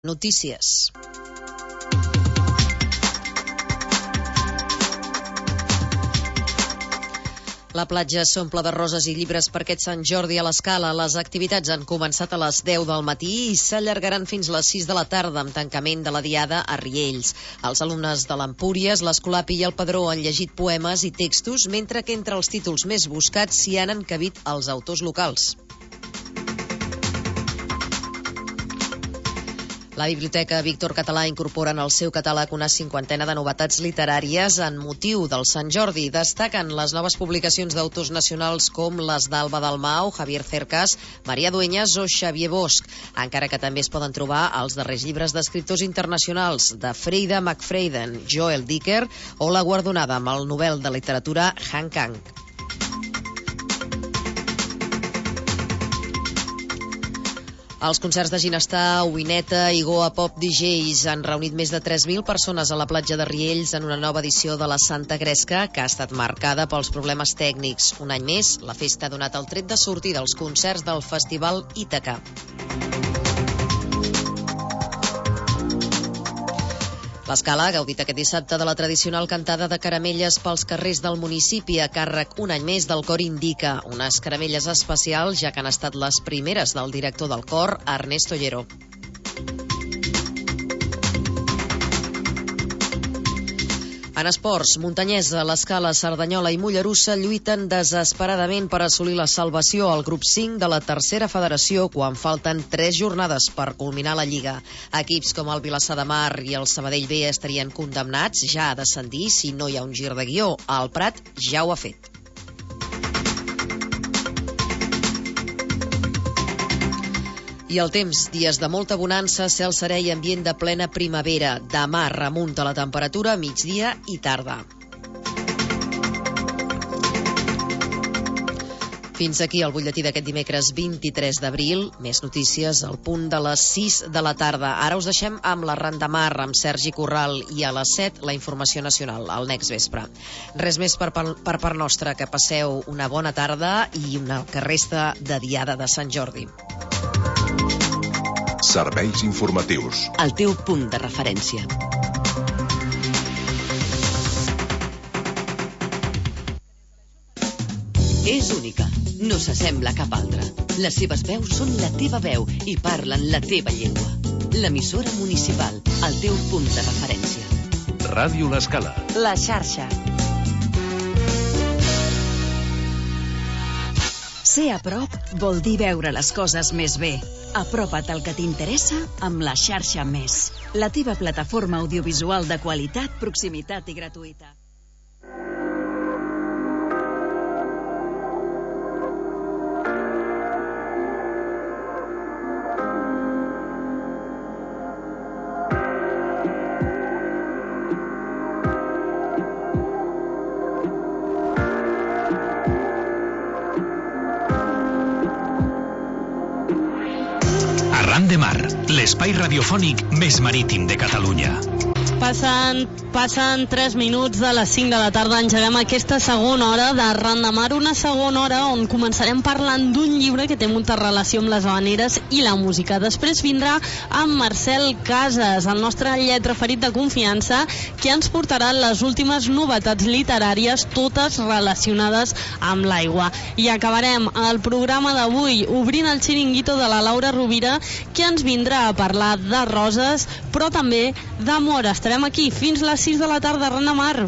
Notícies. La platja s'omple de roses i llibres per aquest Sant Jordi a l'Escala. Les activitats han començat a les 10 del matí i s'allargaran fins a les 6 de la tarda, amb tancament de la diada a Riells. Els alumnes de l'Empúries, l'Escolapi i el Padró han llegit poemes i textos, mentre que entre els títols més buscats s'hi han encabit els autors locals. La Biblioteca Víctor Català incorpora en el seu catàleg una cinquantena de novetats literàries en motiu del Sant Jordi. Destaquen les noves publicacions d'autors nacionals com les d'Alba Dalmau, Javier Cercas, Maria Dueñas o Xavier Bosch, encara que també es poden trobar els darrers llibres d'escriptors internacionals de Freida McFadden, Joel Dicker o la guardonada amb el Nobel de Literatura Han Kang. Els concerts de Ginestar, Uineta i Goa Pop DJs han reunit més de 3.000 persones a la platja de Riells en una nova edició de la Santa Gresca, que ha estat marcada pels problemes tècnics. Un any més, la festa ha donat el tret de sortir dels concerts del Festival Ítaca. L'Escala ha gaudit aquest dissabte de la tradicional cantada de caramelles pels carrers del municipi a càrrec un any més del Cor Indica, unes caramelles especials ja que han estat les primeres del director del cor, Ernesto Llero. En esports, Muntanyesa, l'Escala, Cerdanyola i Mollerussa lluiten desesperadament per assolir la salvació al grup 5 de la tercera federació quan falten 3 jornades per culminar la Lliga. Equips com el Vilassar de Mar i el Sabadell B estarien condemnats ja a descendir si no hi ha un gir de guió. El Prat ja ho ha fet. I el temps, dies de molta bonança, cel serè i ambient de plena primavera. Demà remunta la temperatura a migdia i tarda. Fins aquí el butlletí d'aquest dimecres 23 d'abril. Més notícies al punt de les 6 de la tarda. Ara us deixem amb la Randamar, amb Sergi Corral, i a les 7 la informació nacional, al next vespre. Res més per part nostra, que passeu una bona tarda i una que resta de diada de Sant Jordi. Serveis informatius. El teu punt de referència. És única, no s'assembla a cap altra. Les seves veus són la teva veu i parlen la teva llengua. L'emissora municipal, el teu punt de referència. Ràdio L'Escala. La xarxa. Ser a prop vol dir veure les coses més bé. Apropa't al que t'interessa amb la xarxa Més, la teva plataforma audiovisual de qualitat, proximitat i gratuïta. Arran de Mar, l'espai radiofònic més marítim de Catalunya. Passen 3 minuts de les 5 de la tarda. Engeguem aquesta segona hora d'Arran de Mar, una segona hora on començarem parlant d'un llibre que té molta relació amb les habaneres i la música. Després vindrà amb Marcel Casas, el nostre lletraferit de confiança, que ens portarà les últimes novetats literàries, totes relacionades amb l'aigua. I acabarem el programa d'avui obrint el xiringuito de la Laura Rovira, que ens vindrà a parlar de roses, però també d'amor. Estarem aquí fins les 6 de la tarda, Arran de Mar.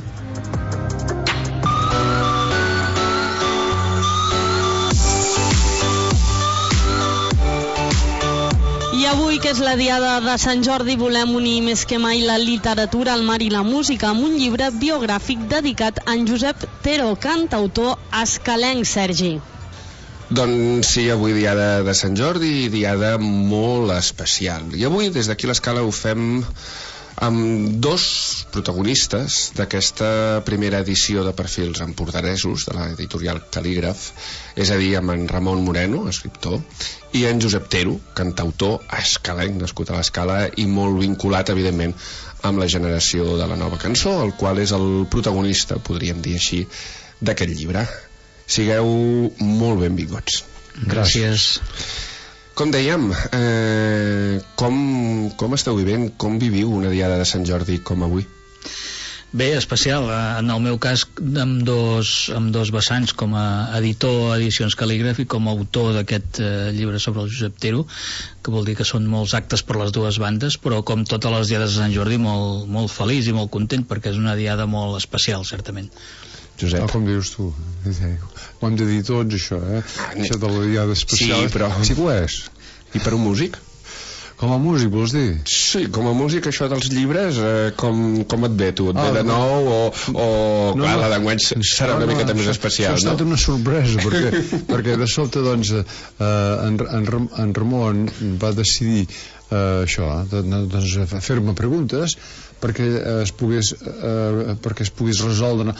I avui, que és la diada de Sant Jordi, volem unir més que mai la literatura, el mar i la música amb un llibre biogràfic dedicat a en Josep Tero, cantautor escalenc, Sergi. Doncs sí, avui diada de Sant Jordi, diada molt especial. I avui, des d'aquí l'Escala, ho fem amb dos protagonistes d'aquesta primera edició de Perfils empordanesos de l'editorial Cal·lígraf, és a dir, amb en Ramon Moreno, escriptor, i en Josep Tero, cantautor escalenc, nascut a l'Escala i molt vinculat, evidentment, amb la generació de la nova cançó, el qual és el protagonista, podríem dir així, d'aquest llibre. Sigueu molt benvinguts. Gràcies. Com dèiem, com esteu vivint, com viviu una diada de Sant Jordi com avui? Bé, especial, en el meu cas amb dos vessants, com a editor Edicions Cal·lígraf i com a autor d'aquest llibre sobre el Josep Tero, que vol dir que són molts actes per les dues bandes, però com totes les diades de Sant Jordi molt, molt feliç i molt content, perquè és una diada molt especial, certament. Josep. Com dius tu, ho hem de dir tots, això, això de la diada especial. Sí, però... Sí que ho és. I per un músic? Com a músic, vols dir? Sí, com a músic, això dels llibres, com et ve, tu? Et ve de nou o clar, la d'enguany serà una miqueta més especial, no? Ha estat una sorpresa, perquè de sobte, doncs, en Ramon va decidir això, doncs, fer-me preguntes perquè es pogués resoldre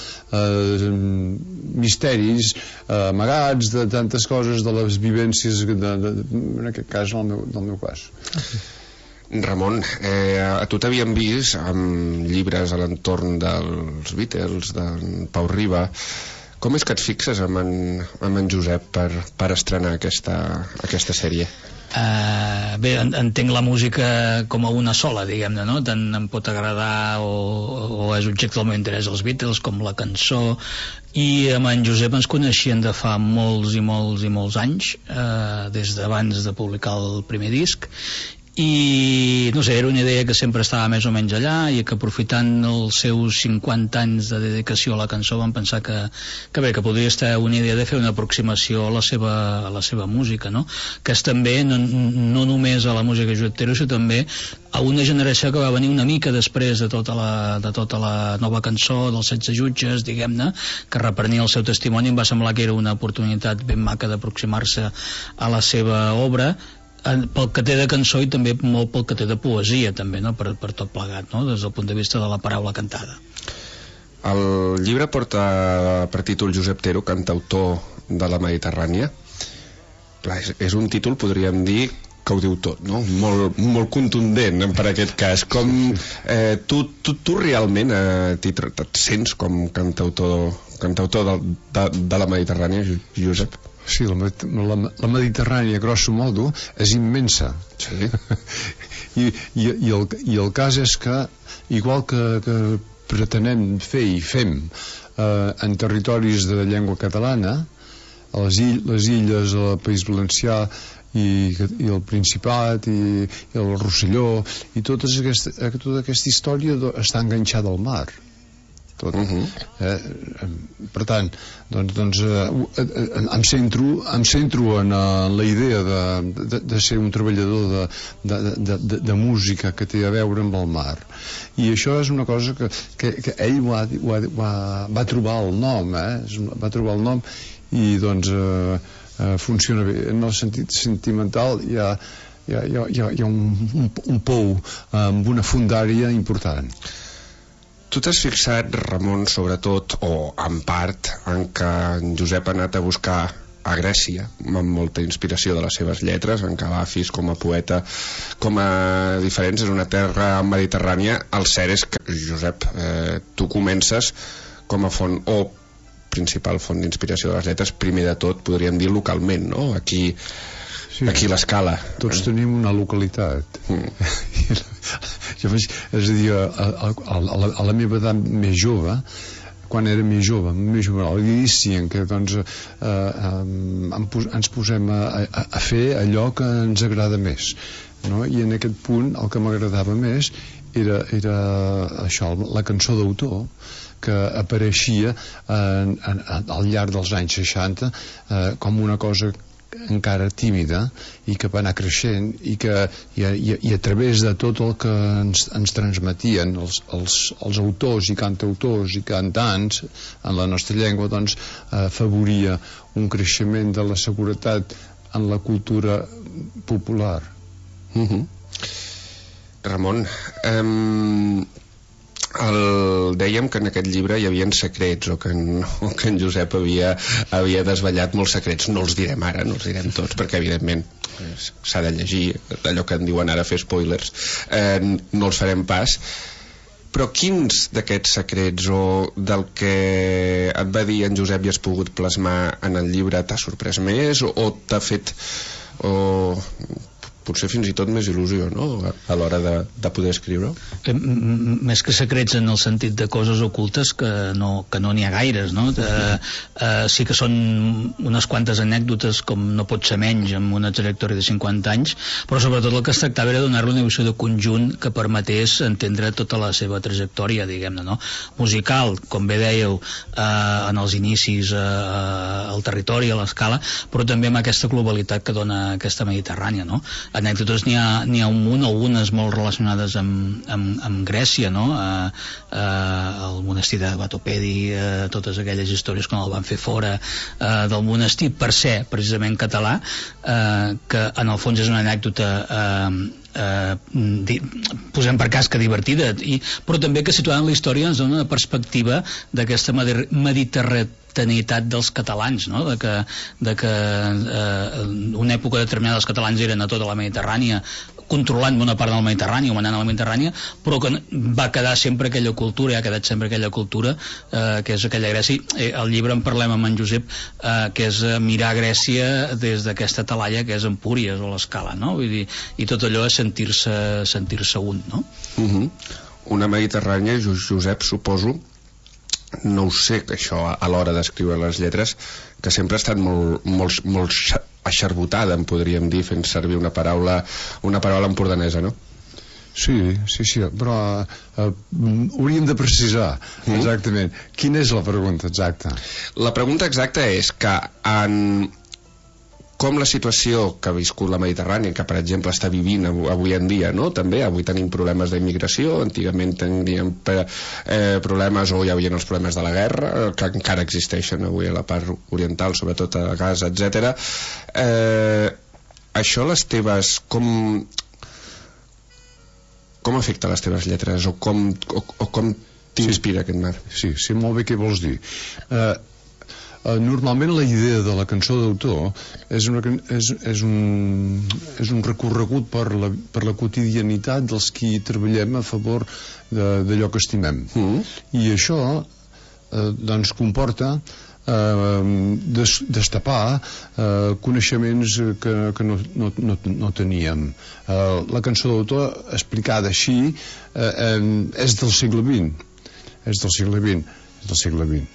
misteris amagats de tantes coses, de les vivències en aquest cas, del meu cas. Ramon, a tu t'havíem vist amb llibres a l'entorn dels Beatles, d'en Pau Riba. Com és que et fixes amb en Josep per estrenar aquesta sèrie? Bé, entenc la música com a una sola, diguem-ne, no? Tant em pot agradar o és objecte del meu interès els Beatles com la cançó. I amb en Josep ens coneixien de fa molts i molts i molts anys, des d'abans de publicar el primer disc, i no sé, era una idea que sempre estava més o menys allà i que aprofitant els seus 50 anys de dedicació a la cançó vam pensar que bé, que podria estar una idea de fer una aproximació a la seva música, no? Que és també no només a la música de Josep Tero, sinó també a una generació que va venir una mica després de tota la nova cançó dels 16 jutges, diguem-ne, que reprenia el seu testimoni. Em va semblar que era una oportunitat ben maca d'aproximar-se a la seva obra, pel que té de cançó i també molt pel que té de poesia també, no? per tot plegat, no? Des del punt de vista de la paraula cantada. El llibre porta per títol Josep Tero, cantautor de la Mediterrània. Clar, és un títol, podríem dir, que ho diu tot, no? Molt contundent per aquest cas. Com tu realment et sents com cantautor de la Mediterrània, Josep? Sí, la Mediterrània, grosso modo, és immensa. Sí. I el cas és que, igual que pretenem fer i fem en territoris de llengua catalana, a les illes, al País Valencià i el Principat i el Rosselló, i tota aquesta història està enganxada al mar. Per tant, doncs em centro en la idea de ser un treballador de música que té a veure amb el mar, i això és una cosa que ell va trobar el nom, i doncs funciona bé. En el sentit sentimental hi ha un pou amb una fundària important. Tu t'has fixat, Ramon, sobretot, o en part, en què en Josep ha anat a buscar a Grècia, amb molta inspiració de les seves lletres, en què Agafis com a poeta, com a diferents, és una terra mediterrània. El cert és que, Josep, tu comences com a font, o principal font d'inspiració de les lletres, primer de tot, podríem dir localment, no? Aquí a l'Escala. Tots tenim una localitat. És a dir, a la meva edat més jove, quan era més jove, dicien que doncs ens posem a fer allò que ens agrada més, no? I en aquest punt el que m'agradava més era això, la cançó d'autor, que apareixia al llarg dels anys 60 com una cosa encara tímida i que va anar creixent i a través de tot el que ens transmetien els autors i cantautors i cantants en la nostra llengua, doncs afavoria un creixement de la seguretat en la cultura popular. Ramon, dèiem que en aquest llibre hi havia secrets, o que en Josep havia desvetllat molts secrets. No els direm ara, no els direm tots, perquè evidentment s'ha de llegir, allò que en diuen ara fer spoilers, no els farem pas. Però quins d'aquests secrets o del que et va dir en Josep i has pogut plasmar en el llibre t'ha sorprès més, o t'ha fet o potser fins i tot més il·lusió, no?, a l'hora de poder escriure. Més que secrets en el sentit de coses ocultes que no n'hi ha gaires, no? Sí que són unes quantes anècdotes, com no pot ser menys amb una trajectòria de 50 anys, però sobretot el que es tractava era donar-li una visió de conjunt que permetés entendre tota la seva trajectòria, diguem-ne, no? Musical, com bé dèieu, en els inicis al territori, a l'escala, però també amb aquesta globalitat que dona aquesta Mediterrània, no? Anècdotes n'hi ha un munt, algunes molt relacionades amb Grècia, no? El monestir de Batopedi, totes aquelles històries quan el van fer fora del monestir per ser precisament català, que en el fons és una anècdota posem per cas que divertida, però també que situant la història ens dona una perspectiva d'aquesta mediterraneïtat dels catalans, no? de que una època determinada els catalans eren a tota la Mediterrània, controlant bona part del Mediterrani o manant a la Mediterrània, però que va quedar sempre aquella cultura, ha quedat sempre aquella cultura que és aquella Grècia. Al llibre en parlem amb en Josep, que és mirar Grècia des d'aquesta talaia que és Empúries o l'Escala, no? Vull dir, i tot allò és sentir-se un, no? Una Mediterrània, Josep, suposo, no ho sé, que això a l'hora d'escriure les lletres, que sempre ha estat molt aixarbotada, en podríem dir, fent servir una paraula empordanesa, no? Sí, però hauríem de precisar exactament. Quina és la pregunta exacta? La pregunta exacta és que com la situació que ha viscut la Mediterrània, que per exemple està vivint avui en dia, no? També avui tenim problemes d'immigració, antigament teníem problemes, o hi havia els problemes de la guerra, que encara existeixen avui a la part oriental, sobretot a Gaza, etc. Això les teves, com afecta les teves lletres, o com t'inspira aquest mar? Sí, molt bé què vols dir. Normalment la idea de la cançó d'autor és un recorregut per la quotidianitat dels qui treballem a favor d'allò que estimem, i això doncs comporta destapar coneixements que no teníem. La cançó d'autor, explicada així, és del segle XX.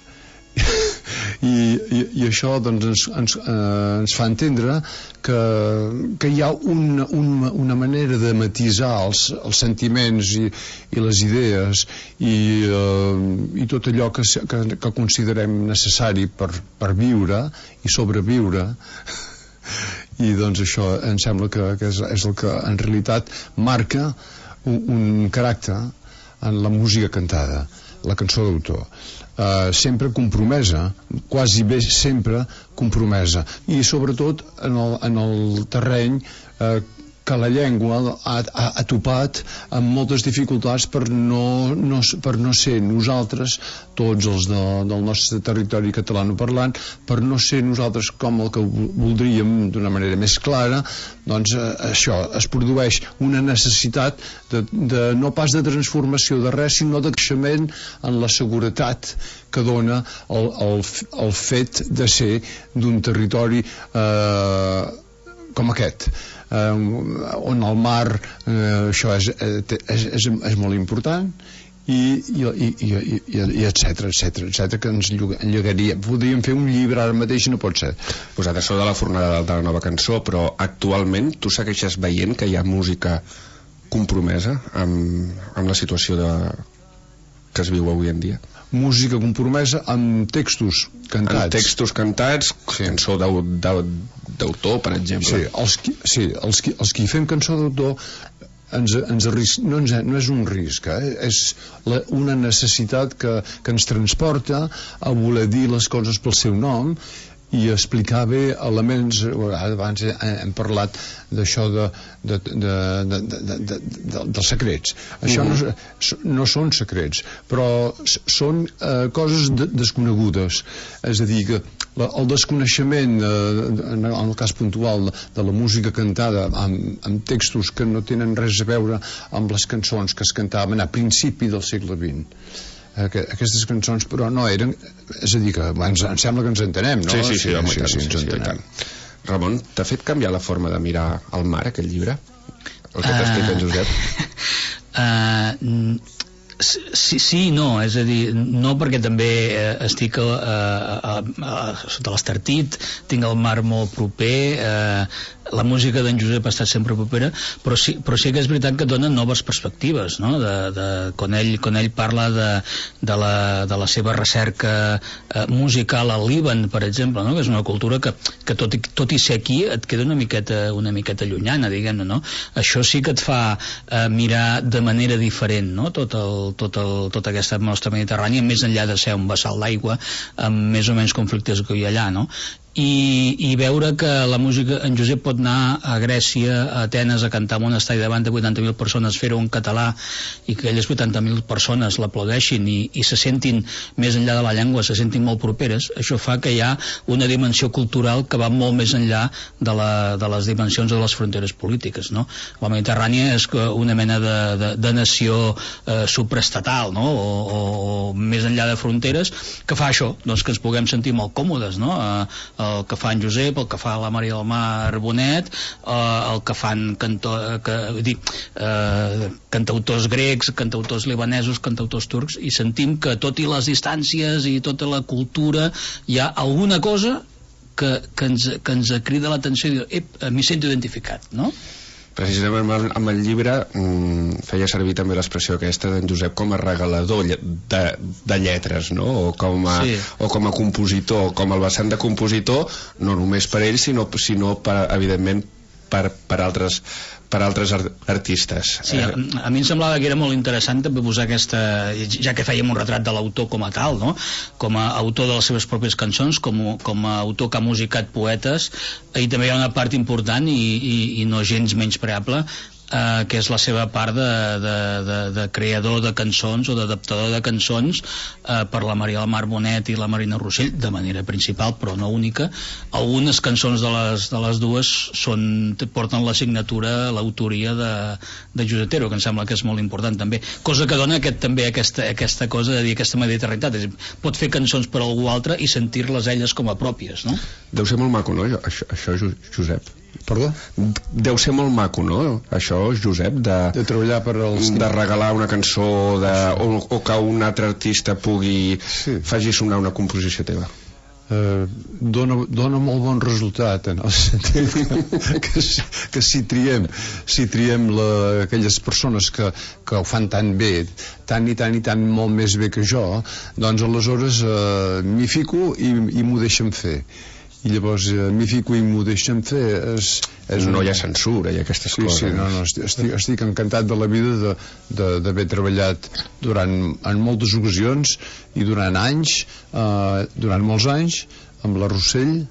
I això doncs ens fa entendre que hi ha una manera de matisar els sentiments i les idees i tot allò que considerem necessari per viure i sobreviure, i doncs això em sembla que és el que en realitat marca un caràcter en la música cantada, la cançó d'autor. Sempre compromesa, quasi bé sempre compromesa, i sobretot en el terreny que la llengua ha topat amb moltes dificultats per no ser nosaltres, tots els del nostre territori catalanoparlant, per no ser nosaltres com el que voldríem d'una manera més clara. Doncs això, es produeix una necessitat no pas de transformació de res, sinó de creixement en la seguretat que dona el fet de ser d'un territori com aquest, on el mar, això és molt important, i etcètera, que ens lligaria. Podríem fer un llibre ara mateix i no pot ser. Posat això de la fornada de la nova cançó, però actualment tu segueixes veient que hi ha música compromesa amb la situació que es viu avui en dia? Música compromesa amb textos cantats. Amb textos cantats, sí. Cançó d'autor, per exemple. Sí, els qui fem cançó d'autor no és un risc, és una necessitat que ens transporta a voler dir les coses pel seu nom i explicar bé elements. Abans hem parlat d'això dels secrets. Això no són secrets, però són coses desconegudes. És a dir, que el desconeixement, en el cas puntual de la música cantada amb textos que no tenen res a veure amb les cançons que es cantaven a principi del segle XX. Aquestes cançons però no eren, és a dir, que em sembla que ens entenem, no? Sí, home, sí, ens entenem. Ramon, t'ha fet canviar la forma de mirar el mar, aquest llibre? El que t'explica en Josep? Sí i no, és a dir, no, perquè també estic sota l'Estartit, tinc el mar molt proper, la música d'en Josep ha estat sempre propera, però sí que és veritat que dona noves perspectives, no? Quan ell parla de la seva recerca musical al Líban, per exemple, no? Que és una cultura que tot i ser aquí et queda una miqueta llunyana, diguem-ne, no? Això sí que et fa mirar de manera diferent, no? Tota aquesta nostra Mediterrània, més enllà de ser un vessal d'aigua amb més o menys conflictes que hi ha allà, no? I veure que la música, en Josep pot anar a Grècia, a Atenes, a cantar en un estadi davant de 80.000 persones, fer-ho en català, i que aquelles 80.000 persones l'aplaudeixin i se sentin, més enllà de la llengua, se sentin molt properes. Això fa que hi ha una dimensió cultural que va molt més enllà de les dimensions de les fronteres polítiques, no? La Mediterrània és una mena de nació supraestatal, no? O més enllà de fronteres, que fa això, doncs que ens puguem sentir molt còmodes, no? El que fa en Josep, el que fa la Maria del Mar Bonet, el que fan cantautors grecs, cantautors libanesos, cantautors turcs, i sentim que tot i les distàncies i tota la cultura hi ha alguna cosa que ens crida l'atenció i diu, m'hi sento identificat, no? Precisament amb el llibre feia servir també l'expressió aquesta d'en Josep com a regalador de lletres, no? O com a compositor, com el vessant de compositor, no només per ell, sinó evidentment per altres artistes. Sí, a mi em semblava que era molt interessant també posar aquesta, ja que fèiem un retrat de l'autor com a tal, no? Com a autor de les seves pròpies cançons, com a autor que ha musicat poetes, i també hi ha una part important i no gens menyspreable, que és la seva part de creador de cançons o d'adaptador de cançons per la Maria del Mar Bonet i la Marina Rossell, de manera principal però no única. Algunes cançons de les dues porten la signatura, l'autoria de Josep Otero, que em sembla que és molt important també, cosa que dona aquesta cosa de dir aquesta mediterranitat, és a dir, pot fer cançons per algú altre i sentir-les elles com a pròpies, no? Deu ser molt maco, no? Això Josep. Perdó? Deu ser molt maco, no? Això, Josep, de treballar per els... de regalar una cançó o que un altre artista faci sonar una composició teva. Dona molt bon resultat, en el sentit que si triem aquelles persones que ho fan tan bé, tant i tant molt més bé que jo, doncs aleshores m'hi fico i m'ho deixen fer. I llavors m'hi fico i m'ho deixen fer. No hi ha censura i aquestes coses. Sí, estic encantat de la vida d'haver treballat en moltes ocasions i durant molts anys amb la Rossell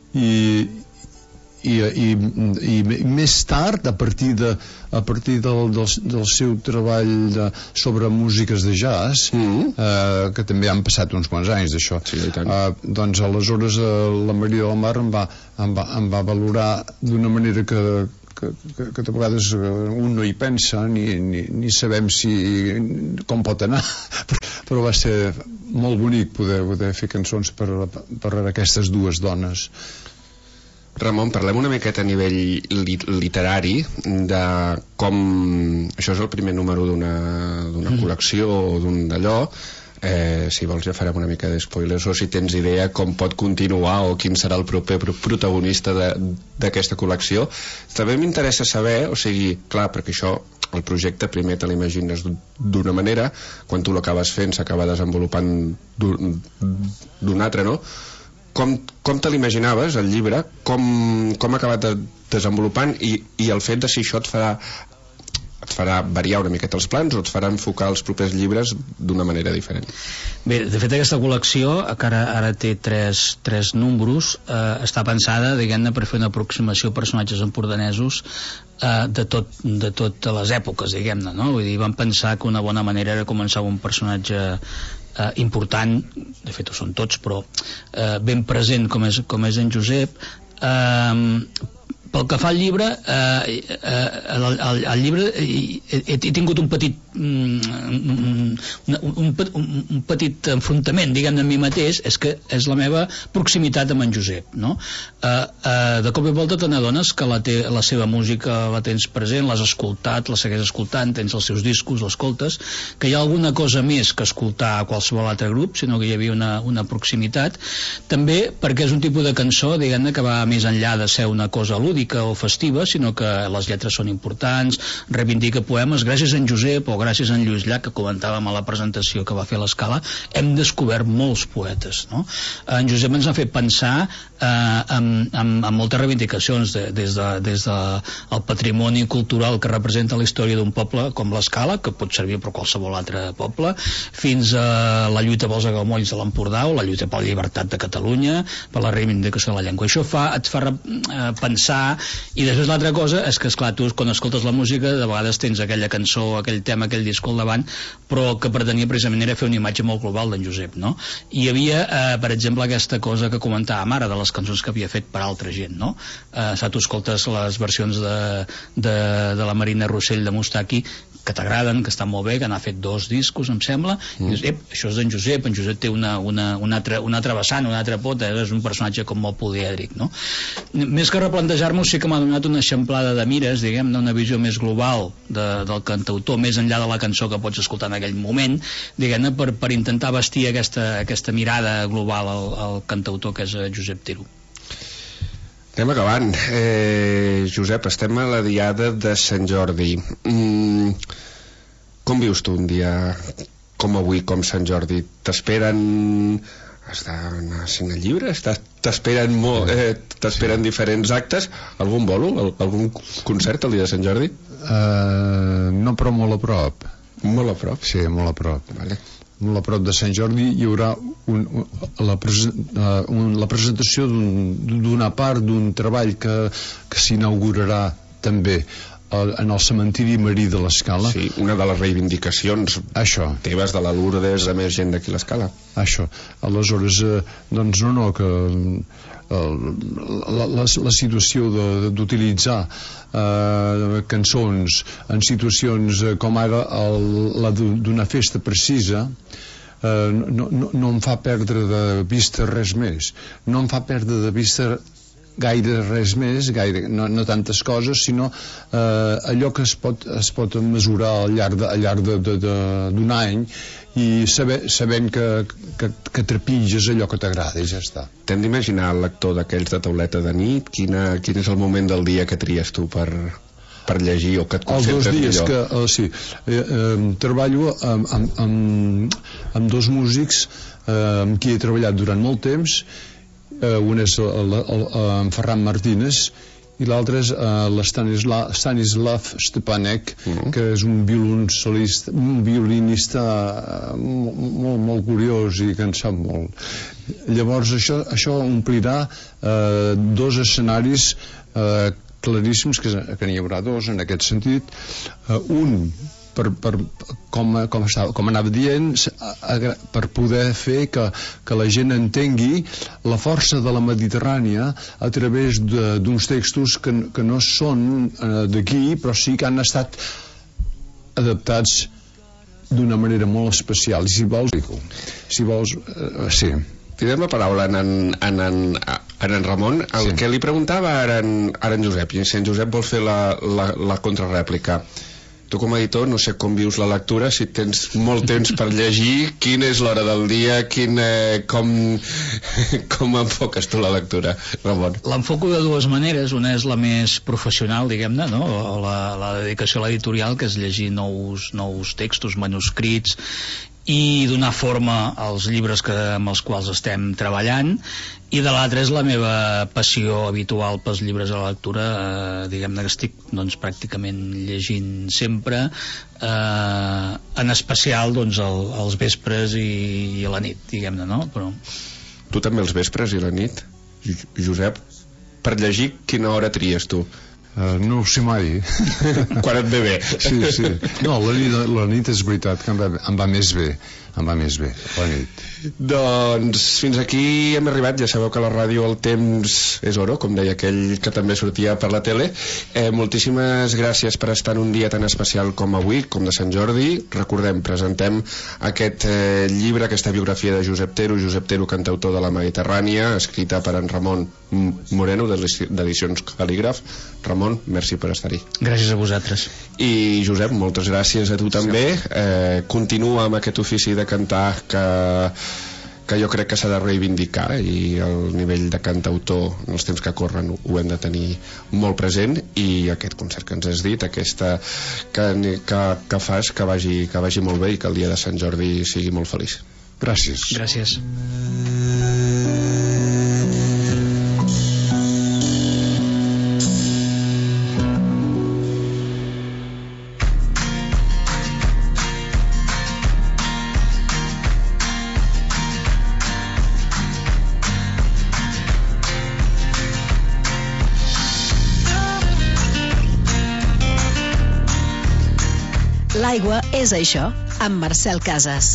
i més tard a partir del seu treball sobre músiques de jazz, que també han passat uns quants anys d'això, doncs aleshores la Maria del Mar em va valorar d'una manera que de vegades un no hi pensa ni sabem com pot anar, però va ser molt bonic poder fer cançons per aquestes dues dones. Ramon, parlem una miqueta a nivell literari de com... Això és el primer número d'una col·lecció o d'un d'allò. Si vols ja farem una mica de spoilers, o si tens idea com pot continuar o quin serà el proper protagonista d'aquesta col·lecció. També m'interessa saber, o sigui, clar, perquè això, el projecte primer te l'imagines d'una manera, quan tu l'acabes fent s'acaba desenvolupant d'una altra, no? Com te l'imaginaves, el llibre? Com ha acabat desenvolupant i el fet de si això et farà variar una miqueta els plans o et farà enfocar els propers llibres d'una manera diferent? Bé, de fet aquesta col·lecció, que ara té tres números, està pensada, diguem-ne, per fer una aproximació a personatges empordanesos de totes les èpoques, diguem-ne, no? Vull dir, vam pensar que una bona manera era començar un personatge important, de fet ho són tots, però ben present com és en Josep, pel que fa al llibre, el llibre he tingut un petit enfrontament, diguem-ne, amb mi mateix, és que és la meva proximitat amb en Josep, no? De cop i volta te n'adones que la seva música la tens present, l'has escoltat, la segueix escoltant, tens els seus discos, l'escoltes, que hi ha alguna cosa més que escoltar a qualsevol altre grup, sinó que hi havia una proximitat, també perquè és un tipus de cançó, diguem-ne, que va més enllà de ser una cosa lúdica o festiva, sinó que les lletres són importants, reivindica poemes. Gràcies a en Josep o gràcies a en Lluís Llach, que comentàvem a la presentació que va fer a l'Escala, hem descobert molts poetes, no? En Josep ens ha fet pensar amb moltes reivindicacions, des del patrimoni cultural que representa la història d'un poble com l'Escala, que pot servir per qualsevol altre poble, fins a la lluita pels aiguamolls de l'Empordà o la lluita per la llibertat de Catalunya, per la reivindicació de la llengua. Això et fa pensar. I després l'altra cosa és que, esclar, tu quan escoltes la música de vegades tens aquella cançó, aquell tema, aquell disc al davant, però que pretenia precisament era fer una imatge molt global d'en Josep, no? I hi havia, per exemple, aquesta cosa que comentàvem ara de les cançons que havia fet per altra gent, no? Tu escoltes les versions de la Marina Rossell de Mustaki, que t'agraden, que estan molt bé, que n'ha fet 2 discos, em sembla, i dius, això és d'en Josep. En Josep té una altra vessant, una altra pota, és un personatge com molt polièdric, no? Més que replantejar-m'ho, sí que m'ha donat una eixamplada de mires, diguem-ne, una visió més global del cantautor, més enllà de la cançó que pots escoltar en aquell moment, diguem-ne, per intentar vestir aquesta mirada global al cantautor que és Josep Tiró. Anem acabant. Josep, estem a la diada de Sant Jordi. Com vius tu un dia com avui, com Sant Jordi? T'esperen... Has d'anar a signar llibres? T'esperen molt, t'esperen diferents actes? Algun bolo? Algun concert el dia de Sant Jordi? No, però molt a prop. Molt a prop? Sí, molt a prop. Vale. Molt a prop de Sant Jordi hi haurà la presentació d'una part d'un treball que s'inaugurarà també en el cementiri marí de l'Escala. Sí, una de les reivindicacions teves de la Lourdes, de més gent d'aquí a l'Escala. Això. Aleshores, doncs que la situació d'utilitzar cançons en situacions com ara la d'una festa precisa no em fa perdre de vista res més. No em fa perdre de vista gaire res més, no tantes coses, sinó allò que es pot mesurar al llarg d'un any, i sabent que trepitges allò que t'agrada i ja està. T'hem d'imaginar el lector d'aquells de tauleta de nit? Quin és el moment del dia que tries tu per llegir o que et concentres millor? Els 2 dies que treballo amb 2 músics amb qui he treballat durant molt temps. Un és en Ferran Martínez i l'altre és l'Stanislav Stepanek, que és un violinista molt curiós i que en sap molt. Llavors això omplirà 2 escenaris claríssims, que n'hi haurà 2 en aquest sentit. Un com anava dient, per poder fer que la gent entengui la força de la Mediterrània a través d'uns textos que no són d'aquí, però sí que han estat adaptats d'una manera molt especial. I si vols sí. Tindrem la paraula en en Ramon. El que li preguntava ara en Josep, i si en Josep vol fer la contrarèplica. Tu com a editor, no sé com vius la lectura, si tens molt temps per llegir, quina és l'hora del dia, com enfoques tu la lectura, Ramon? L'enfoco de 2 maneres. Una és la més professional, diguem-ne, no? La dedicació a l'editorial, que és llegir nous textos, manuscrits, i donar forma als llibres amb els quals estem treballant, i de l'altra és la meva passió habitual pels llibres de la lectura, diguem-ne que estic pràcticament llegint sempre, en especial els vespres i a la nit, diguem-ne, no? Però... Tu també els vespres i la nit, Josep? Per llegir, quina hora tries tu? No ho sé mai. Quan et ve bé. Sí. No, la nit és veritat que em va més bé. em va més bé la nit. Doncs fins aquí hem arribat. Ja sabeu que a la ràdio el temps és oro, com deia aquell que també sortia per la tele. Moltíssimes gràcies per estar en un dia tan especial com avui, com de Sant Jordi. Recordem, presentem aquest llibre, aquesta biografia de Josep Tero, cantautor de la Mediterrània, escrita per en Ramon Moreno, d'Edicions Cal·lígraf. Ramon, merci per estar-hi. Gràcies a vosaltres. I Josep, moltes gràcies a tu també. Continua amb aquest ofici de cantar que jo crec que s'ha de reivindicar, i el nivell de cantautor en els temps que corren ho hem de tenir molt present, i aquest concert que ens has dit, aquesta que fas, que vagi molt bé i que el dia de Sant Jordi sigui molt feliç. Gràcies. Gràcies. L'aigua és això, amb Marcel Casas.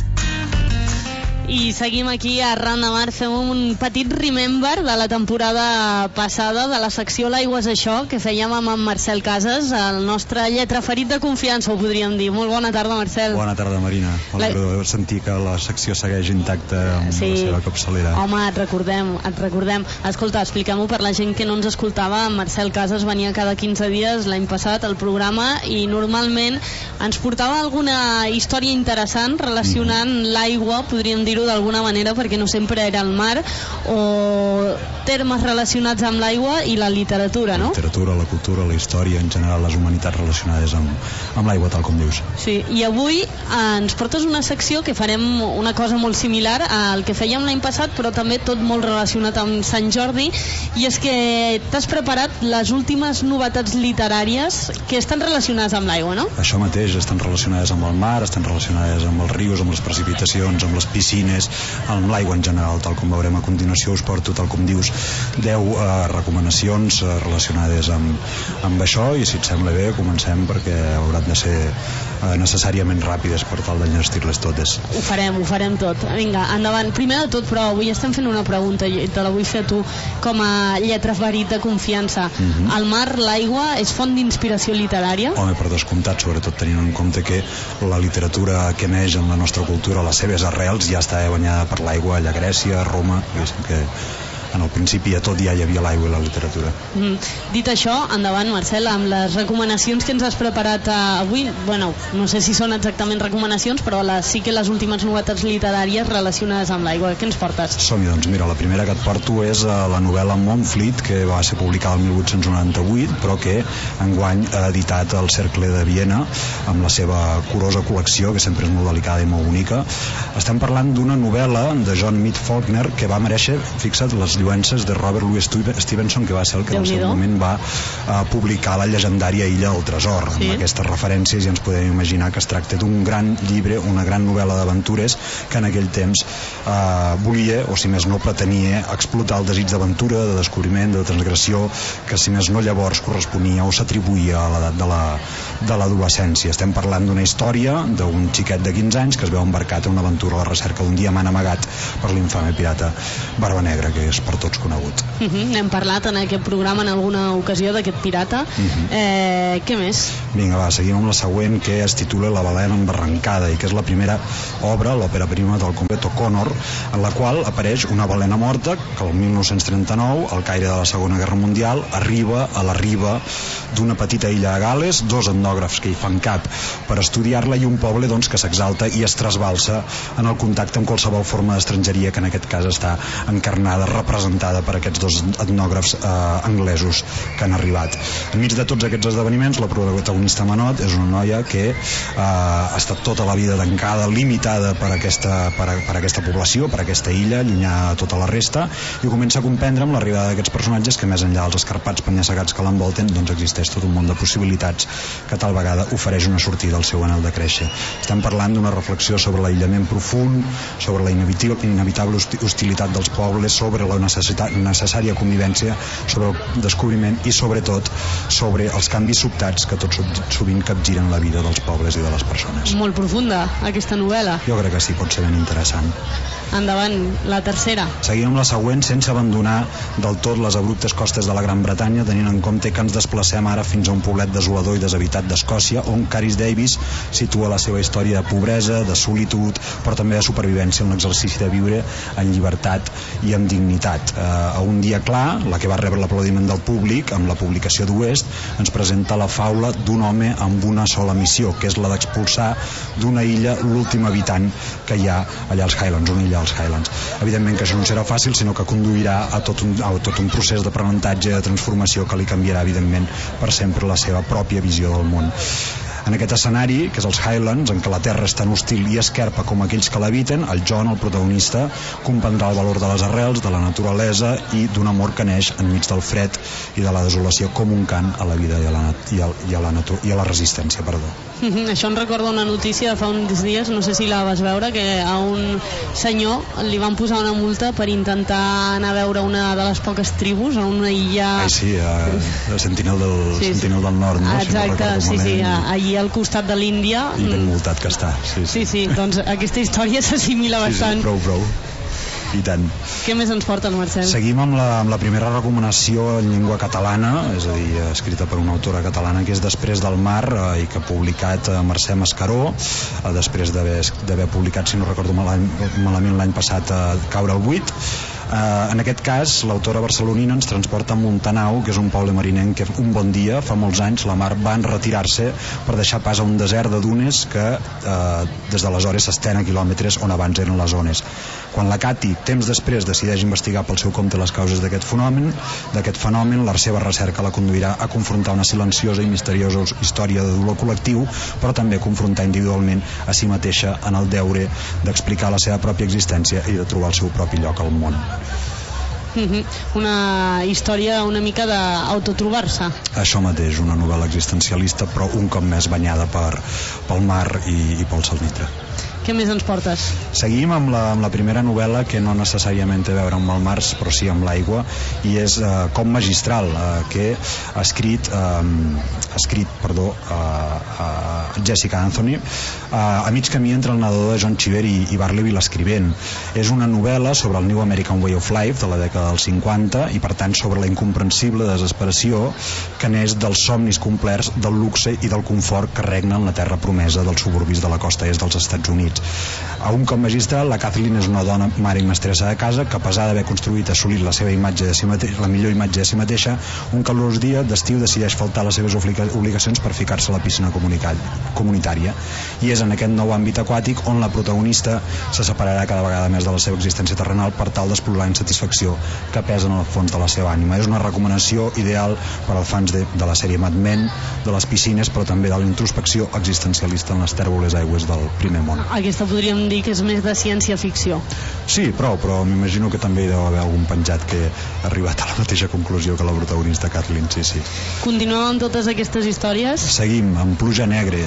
I seguim aquí a Arran de Mar. Fem un petit remember de la temporada passada de la secció L'aigua és això, que fèiem amb en Marcel Casas, el nostre lletraferit de confiança, ho podríem dir. Molt bona tarda, Marcel. Bona tarda, Marina. M'alegro de sentir que la secció segueix intacta amb la seva capçalera. Home, et recordem. Escolta, expliquem-ho per la gent que no ens escoltava. En Marcel Casas venia cada 15 dies l'any passat al programa i normalment ens portava alguna història interessant relacionant l'aigua, podríem dir-ho d'alguna manera, perquè no sempre era el mar, o termes relacionats amb l'aigua i la literatura, no? La literatura, la cultura, la història, en general les humanitats relacionades amb l'aigua, tal com dius. Sí, i avui ens portes una secció que farem una cosa molt similar al que fèiem l'any passat, però també tot molt relacionat amb Sant Jordi, i és que t'has preparat les últimes novetats literàries que estan relacionades amb l'aigua, no? Això mateix, estan relacionades amb el mar, estan relacionades amb els rius, amb les precipitacions, amb les piscines, amb l'aigua en general. Tal com veurem a continuació, us porto, tal com dius, 10 recomanacions relacionades amb això, i si et sembla bé comencem, perquè hauran de ser necessàriament ràpides per tal d'enllestir-les totes. Ho farem tot. Vinga, endavant. Primer de tot, però avui estem fent una pregunta i te la vull fer a tu com a lletraferit de confiança. El mar, l'aigua, és font d'inspiració literària? Home, per descomptat, sobretot tenint en compte que la literatura que neix en la nostra cultura, les seves arrels ja està banyada per l'aigua allà a Grècia, a Roma, que en el principi a tot ja hi havia l'aigua i la literatura. Dit això, endavant, Marcel, amb les recomanacions que ens has preparat avui. Bueno, no sé si són exactament recomanacions, però sí que les últimes novetats literàries relacionades amb l'aigua. Què ens portes? Som-hi, doncs mira, la primera que et porto és la novel·la Montfleet, que va ser publicada el 1898, però que enguany ha editat el Cercle de Viena amb la seva curosa col·lecció, que sempre és molt delicada i molt bonica. Estem parlant d'una novel·la de John Mead Faulkner que va mereixer, fixa't, les lluences de Robert Louis Stevenson, que va ser el que en el seu moment va publicar la llegendària Illa del Tresor. Amb aquestes referències ja ens podem imaginar que es tracta d'un gran llibre, una gran novel·la d'aventures que en aquell temps volia, o si més no pretenia, explotar el desig d'aventura, de descobriment, de transgressió, que si més no llavors corresponia o s'atribuïa a l'edat de l'adolescència. Estem parlant d'una història d'un xiquet de 15 anys que es veu embarcat en una aventura a la recerca d'un diamant amagat per l'infame pirata Barba Negra, que és per tots conegut. N'hem parlat en aquest programa en alguna ocasió d'aquest pirata. Què més? Vinga, va, seguim amb la següent, que es titula La balena embarrancada, i que és la primera obra, l'òpera prima del Comte O'Connor, en la qual apareix una balena morta que el 1939, al Caire de la Segona Guerra Mundial, arriba a la riba d'una petita illa de Gal·les, dos etnògrafs que hi fan cap per estudiar-la i un poble doncs, que s'exalta i es trasbalsa en el contacte amb qualsevol forma d'estrangeria, que en aquest cas està encarnada, representada per aquests dos etnògrafs anglesos que han arribat. Enmig de tots aquests esdeveniments, la protagonista Manot és una noia que ha estat tota la vida tancada, limitada per aquesta població, per aquesta illa, allunyada de tota la resta, i comença a comprendre amb l'arribada d'aquests personatges que més enllà dels escarpats penya-segats que l'envolten, doncs existeix tot un món de possibilitats que tal vegada ofereix una sortida al seu anhel de créixer. Estem parlant d'una reflexió sobre l'aïllament profund, sobre la inevitable hostilitat dels pobles, sobre la necessària convivència, sobre el descobriment i sobretot sobre els canvis sobtats que tot sovint capgiren la vida dels pobles i de les persones. Molt profunda aquesta novel·la. Jo crec que sí, pot ser ben interessant. Endavant, la tercera. Seguim amb la següent, sense abandonar del tot les abruptes costes de la Gran Bretanya, tenint en compte que ens desplacem ara fins a un poblet desolador i deshabitat d'Escòcia, on Caris Davis situa la seva història de pobresa, de solitud, però també de supervivència en l'exercici de viure en llibertat i amb dignitat. A un dia clar, la que va rebre l'aplaudiment del públic, amb la publicació d'Oest, ens presenta la faula d'un home amb una sola missió, que és la d'expulsar d'una illa l'últim habitant que hi ha allà als Highlands, una illa als Highlands. Evidentment que això no serà fàcil, sinó que conduirà a tot un procés d'aprenentatge, de transformació que li canviarà evidentment per sempre la seva pròpia visió del món. En aquest escenari, que és els Highlands, en què la terra és tan hostil i esquerpa com aquells que l'habiten, el John, el protagonista, comprendrà el valor de les arrels, de la naturalesa i d'un amor que neix enmig del fred i de la desolació com un cant a la vida i a la resistència. Això em recorda una notícia de fa uns dies, no sé si la vas veure, que a un senyor li van posar una multa per intentar anar a veure una de les poques tribus a una illa... Sí, a Sentinel del Nord, no? Exacte, sí, allí al costat de l'Índia. I ben multat que està. Sí, doncs aquesta història s'assimila bastant. Sí, prou. I tant. Què més ens porta el Marcel? Seguim amb la primera recomanació en llengua catalana, és a dir, escrita per una autora catalana, que és Després del mar, i que ha publicat Mercè Mascaró, després d'haver publicat, si no recordo malament, l'any passat Caure al buit. En aquest cas, l'autora barcelonina ens transporta a Montanau, que és un poble marinenc que un bon dia, fa molts anys, la mar va retirar-se per deixar pas a un desert de dunes que des d'aleshores s'estén a quilòmetres on abans eren les zones. Quan la Cati, temps després, decideix investigar pel seu compte les causes d'aquest fenomen, la seva recerca la conduirà a confrontar una silenciosa i misteriosa història de dolor col·lectiu, però també a confrontar individualment a si mateixa en el deure d'explicar la seva pròpia existència i de trobar el seu propi lloc al món. Una història una mica d'autotrobar-se. Això mateix, una novel·la existencialista, però un cop més banyada pel mar i pel salitre. Què més ens portes? Seguim amb la primera novel·la, que no necessàriament té a veure amb el mar, però sí amb l'aigua, i és Com magistral, que ha escrit Jessica Anthony, a mig camí entre el nadador de John Cheever i Bartleby l'escrivent. És una novel·la sobre el New American Way of Life de la dècada dels 50 i per tant sobre la incomprensible desesperació que neix dels somnis complerts, del luxe i del confort que regna en la terra promesa dels suburbis de la costa est dels Estats Units. A un cop magistral, la Kathleen és una dona, mare i mestressa de casa, que a pesar d'haver construït i assolit la seva imatge de si mateixa, la millor imatge de si mateixa, un calorós dia d'estiu decideix faltar les seves obligacions per ficar-se a la piscina comunitària. I és en aquest nou àmbit aquàtic on la protagonista se separarà cada vegada més de la seva existència terrenal per tal d'explorar la insatisfacció que pesa en el fons de la seva ànima. És una recomanació ideal per als fans de la sèrie Mad Men, de les piscines, però també de la introspecció existencialista en les tèrboles aigües del primer món. Aquesta podríem dir que és més de ciència-ficció. Sí, però m'imagino que també hi deu haver algun penjat que ha arribat a la mateixa conclusió que la protagonista Kathleen, sí. Continuem amb totes aquestes històries? Seguim amb Pluja negra,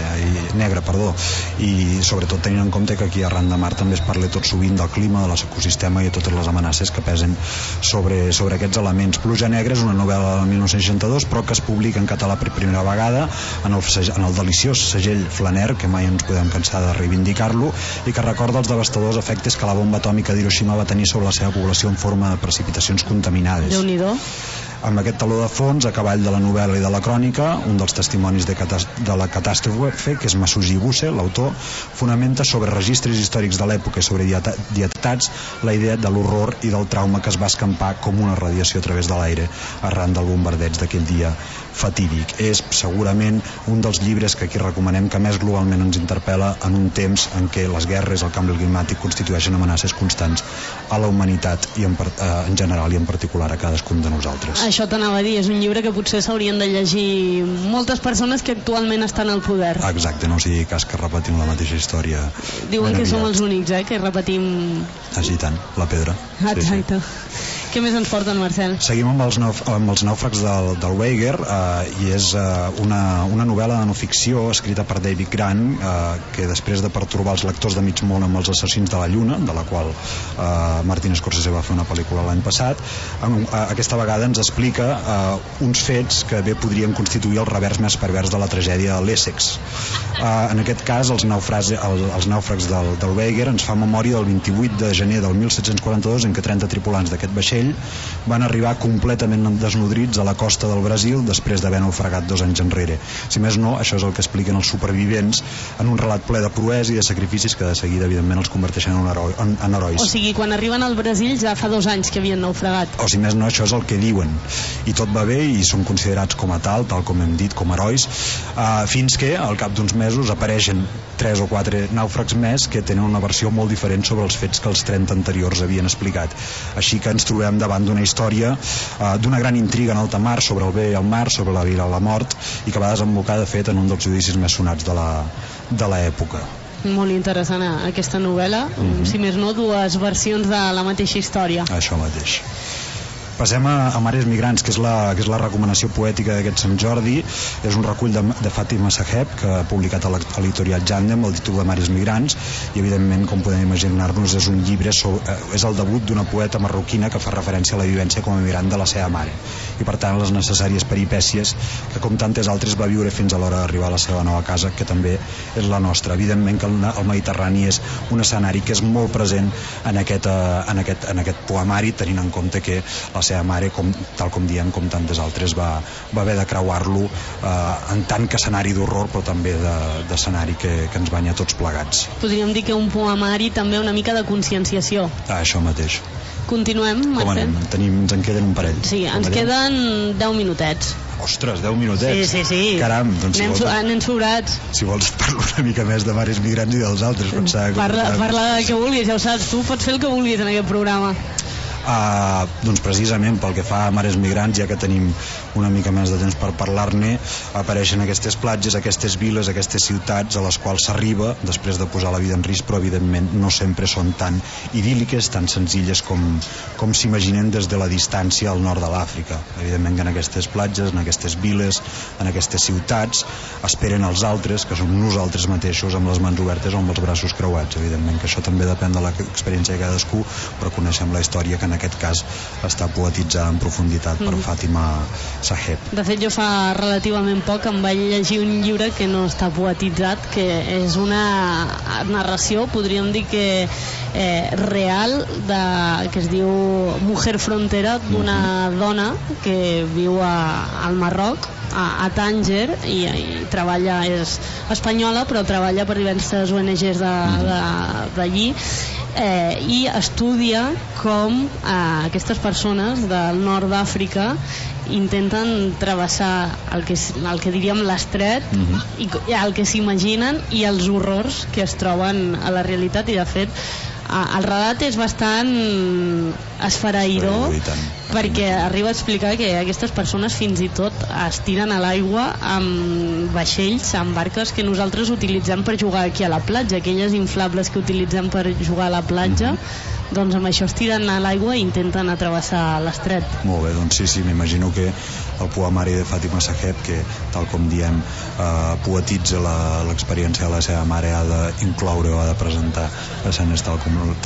i sobretot tenint en compte que aquí a Ran de Mar també es parla tot sovint del clima, de l'ecosistema i de totes les amenaces que pesen sobre aquests elements. Pluja negra és una novel·la del 1962, però que es publica en català per primera vegada en el deliciós segell Flaner, que mai ens podem cansar de reivindicar-lo, i que recorda els devastadors efectes que la bomba atòmica d'Hiroshima va tenir sobre la seva població en forma de precipitacions contaminades. Déu-n'hi-do. Amb aquest taló de fons, a cavall de la novel·la i de la crònica, un dels testimonis de la catàstrofe, que és Masuji Buse, l'autor, fonamenta sobre registres històrics de l'època i sobre dietats la idea de l'horror i del trauma que es va escampar com una radiació a través de l'aire arran del bombardeig d'aquell dia fatídic. És segurament un dels llibres que aquí recomanem que més globalment ens interpel·la en un temps en què les guerres, el canvi climàtic constitueixen amenaces constants a la humanitat i en general i en particular a cadascun de nosaltres. Això t'anava a dir, és un llibre que potser s'haurien de llegir moltes persones que actualment estan al poder. Exacte, no sigui cas que repetim la mateixa història. Diuen que som els únics, que repetim... Així tant, la pedra. Exacte. Sí. Què més ens porten, Marcel? Seguim amb els nàufrags del Weiger, i és una novel·la de no ficció escrita per David Grant, que després de pertorbar els lectors de mig món amb Els assassins de la lluna, de la qual Martin Scorsese va fer una pel·lícula l'any passat, aquesta vegada ens explica uns fets que bé podrien constituir el revers més pervers de la tragèdia de l'Essex. En aquest cas, els nàufrags del Weiger ens fa memòria del 28 de gener del 1742, en què 30 tripulants d'aquest vaixell van arribar completament desnodrits a la costa del Brasil després d'haver naufragat 2 anys enrere. Si més no, això és el que expliquen els supervivents en un relat ple de proesa i de sacrificis que de seguida, evidentment, els converteixen en herois. O sigui, quan arriben al Brasil ja fa 2 anys que havien naufragat. O si més no, això és el que diuen. I tot va bé i són considerats com a tal com hem dit, com herois, fins que al cap d'uns mesos apareixen 3 o 4 nàufrags més que tenen una versió molt diferent sobre els fets que els 30 anteriors havien explicat. Així que ens trobem davant d'una història d'una gran intriga en alta mar sobre el bé i el mar, sobre la vida i la mort, i que va desembocar, de fet, en un dels judicis més sonats de l'època. Molt interessant aquesta novel·la. Si més no, 2 versions de la mateixa història. Això mateix. Passem a Mares Migrants, que és la recomanació poètica d'aquest Sant Jordi. És un recull de Fàtima Saheb, que ha publicat a l'editorial Jandem el títol de Mares Migrants, i evidentment, com podem imaginar-nos, és un llibre és el debut d'una poeta marroquina que fa referència a la vivència com a migrant de la seva mare, i per tant les necessàries peripècies que, com tantes altres, va viure fins a l'hora d'arribar a la seva nova casa, que també és la nostra. Evidentment que el Mediterrani és un escenari que és molt present en aquest poemari, tenint en compte que la seva mare, tal com diem, com tantes altres, va haver de creuar-lo en tant que escenari d'horror, però també d'escenari que ens banya tots plegats. Podríem dir que un poemari també una mica de conscienciació. Això mateix. Continuem, Marcel? Ens en queden un parell. Sí, ens queden 10 minutets. Ostres, 10 minutets? Sí. Caram, doncs anem sobrats. Si vols parlo una mica més de Mares Migrants i dels altres. Parla del que vulguis, ja ho saps, tu pots fer el que vulguis en aquest programa. Doncs precisament pel que fa a Mares Migrants, ja que tenim una mica més de temps per parlar-ne, apareixen aquestes platges, aquestes viles, aquestes ciutats a les quals s'arriba després de posar la vida en risc, però evidentment no sempre són tan idíl·liques, tan senzilles com s'imaginen des de la distància al nord de l'Àfrica. Evidentment que en aquestes platges, en aquestes viles, en aquestes ciutats esperen els altres, que som nosaltres mateixos, amb les mans obertes o amb els braços creuats. Evidentment que això també depèn de l'experiència de cadascú, però coneixem la història que en aquest cas està poetitzada en profunditat per Fàtima Saheb. De fet, jo fa relativament poc em vaig llegir un llibre que no està poetitzat, que és una narració, podríem dir que real, que es diu Mujer Frontera, d'una dona que viu al Marroc, a Tànger, i treballa, és espanyola però treballa per diverses ONGs d'allí, i estudia com aquestes persones del nord d'Àfrica intenten travessar el que diríem l'estret, i el que s'imaginen i els horrors que es troben a la realitat. I de fet el relat és bastant esfereïdor, perquè arriba a explicar que aquestes persones fins i tot es tiren a l'aigua amb vaixells, amb barques que nosaltres utilitzem per jugar aquí a la platja, aquelles inflables que utilitzem per jugar a la platja, doncs amb això es tiren a l'aigua i intenten travessar l'estret. Molt bé, doncs sí, m'imagino que el poemari de Fàtima Saheb, que tal com diem poetitza l'experiència de la seva mare, ha d'incloure o ha de presentar escenes tals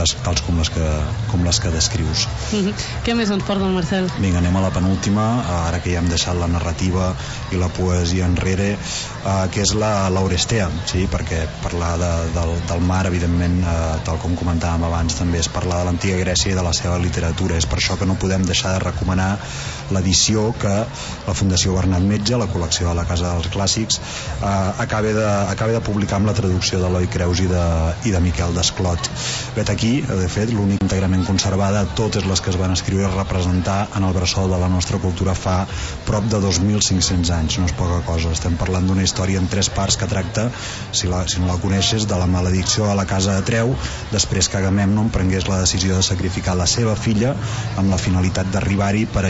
com les que descrius. Què més ens porta el Marcel? Vinga, anem a la penúltima, ara que ja hem deixat la narrativa i la poesia enrere, que és l'Orestea, sí? Perquè parlar del mar, evidentment, tal com comentàvem abans, també és parlar de l'antiga Grècia i de la seva literatura. És per això que no podem deixar de recomanar l'edició que la Fundació Bernat Metge, la col·lecció de la Casa dels Clàssics, acaba de publicar amb la traducció d'Eloi Creus i de Miquel Desclot. Vet aquí, de fet, l'únic íntegrament conservada, totes les que es van escriure i representar en el bressol de la nostra cultura fa prop de 2.500 anys. No és poca cosa. Estem parlant d'una història en 3 parts que tracta, si no la coneixes, de la maledicció a la casa de Treu després que Agamèmnon prengués la decisió de sacrificar la seva filla amb la finalitat d'arribar per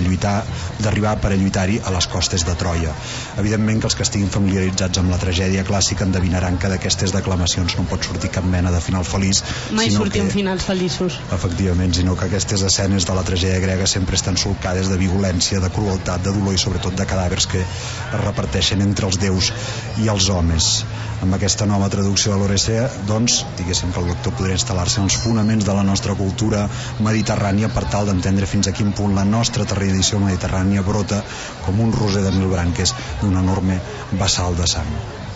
a lluitar-hi a les costes de Troia. Evidentment que els que estiguin familiaritzats amb la tragèdia clàssica endevinaran que d'aquestes declamacions no pot sortir cap mena de final feliç. Mai sortien finals feliços. Efectivament, sinó que aquestes escenes de la tragèdia grega sempre estan solcades de violència, de crueltat, de dolor i sobretot de cadàvers que es reparteixen entre els déus i els homes. Amb aquesta nova traducció de l'Oresteia, doncs, diguéssim que el lector podrà instal·lar-se en els fonaments de la nostra cultura mediterrània per tal d'entendre fins a quin punt la nostra tradició mediterrània brota com un roser de mil branques d'un enorme bassal de sang.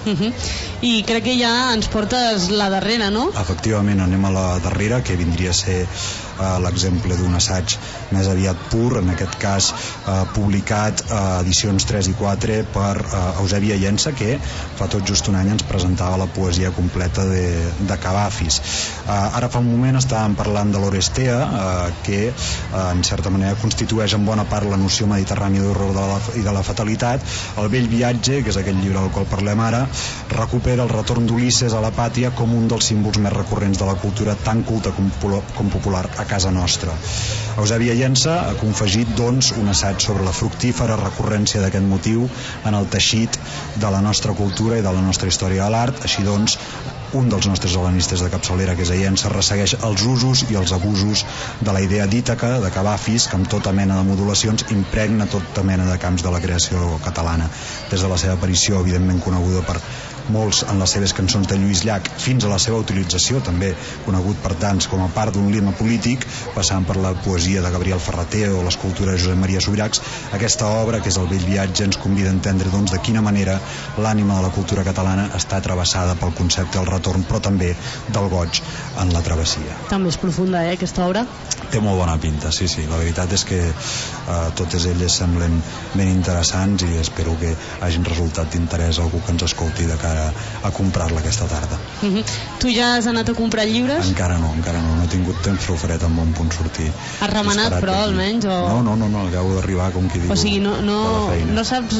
I crec que ja ens portes la darrera, no? Efectivament, anem a la darrera, que vindria a ser l'exemple d'un assaig més aviat pur, en aquest cas publicat a edicions 3 i 4 per Eusèbia Llença, que fa tot just un any ens presentava la poesia completa de Cavafis. Ara fa un moment estàvem parlant de l'Orestea, que en certa manera constitueix en bona part la noció mediterrània d'horror i de la fatalitat. El Vell viatge, que és aquell llibre del qual parlem ara, recupera el retorn d'Ulisses a la pàtria com un dels símbols més recurrents de la cultura tan culta com popular a casa nostra. Eusèbia Llença ha confegit, doncs, un assaig sobre la fructífera recurrència d'aquest motiu en el teixit de la nostra cultura i de la nostra història de l'art. Així doncs, un dels nostres hel·lenistes de capçalera, que és Llença, ressegueix els usos i els abusos de la idea d'Ítaca, de Cavafis, que amb tota mena de modulacions impregna tota mena de camps de la creació catalana. Des de la seva aparició, evidentment coneguda per molts en les seves cançons de Lluís Llach, fins a la seva utilització, també conegut per tants com a part d'un lema polític, passant per la poesia de Gabriel Ferrater o l'escultura de Josep Maria Subirachs, aquesta obra, que és El Vell viatge, ens convida a entendre, doncs, de quina manera l'ànima de la cultura catalana està travessada pel concepte del retorn, però també del goig en la travessia. També és profunda, aquesta obra? Té molt bona pinta, sí. La veritat és que totes elles semblen ben interessants i espero que hagin resultat d'interès a algú que ens escolti de cara a comprar-la aquesta tarda. Tu ja has anat a comprar llibres? Encara no he tingut temps, però ho faré tan bon punt sortir. Has remenat, però, almenys? No, acabo d'arribar, com qui diu. O sigui, no saps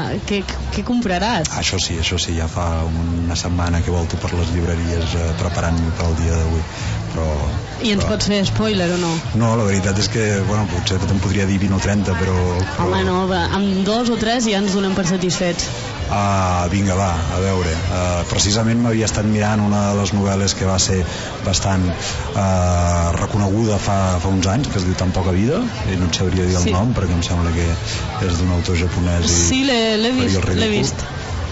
què compraràs? Això sí, ja fa una setmana que volto per les llibreries preparant-me per al dia d'avui. I ens pots fer spoiler o no? No, la veritat és que, potser te'n podria dir 20 o 30, però... Home, no, amb 2 o 3 ja ens donem per satisfets. Vinga, va, a veure. Precisament m'havia estat mirant una de les novel·les que va ser bastant reconeguda fa uns anys, que es diu Tan poca vida, i no et sabria dir el nom, perquè em sembla que és d'un autor japonès. Sí, l'he vist.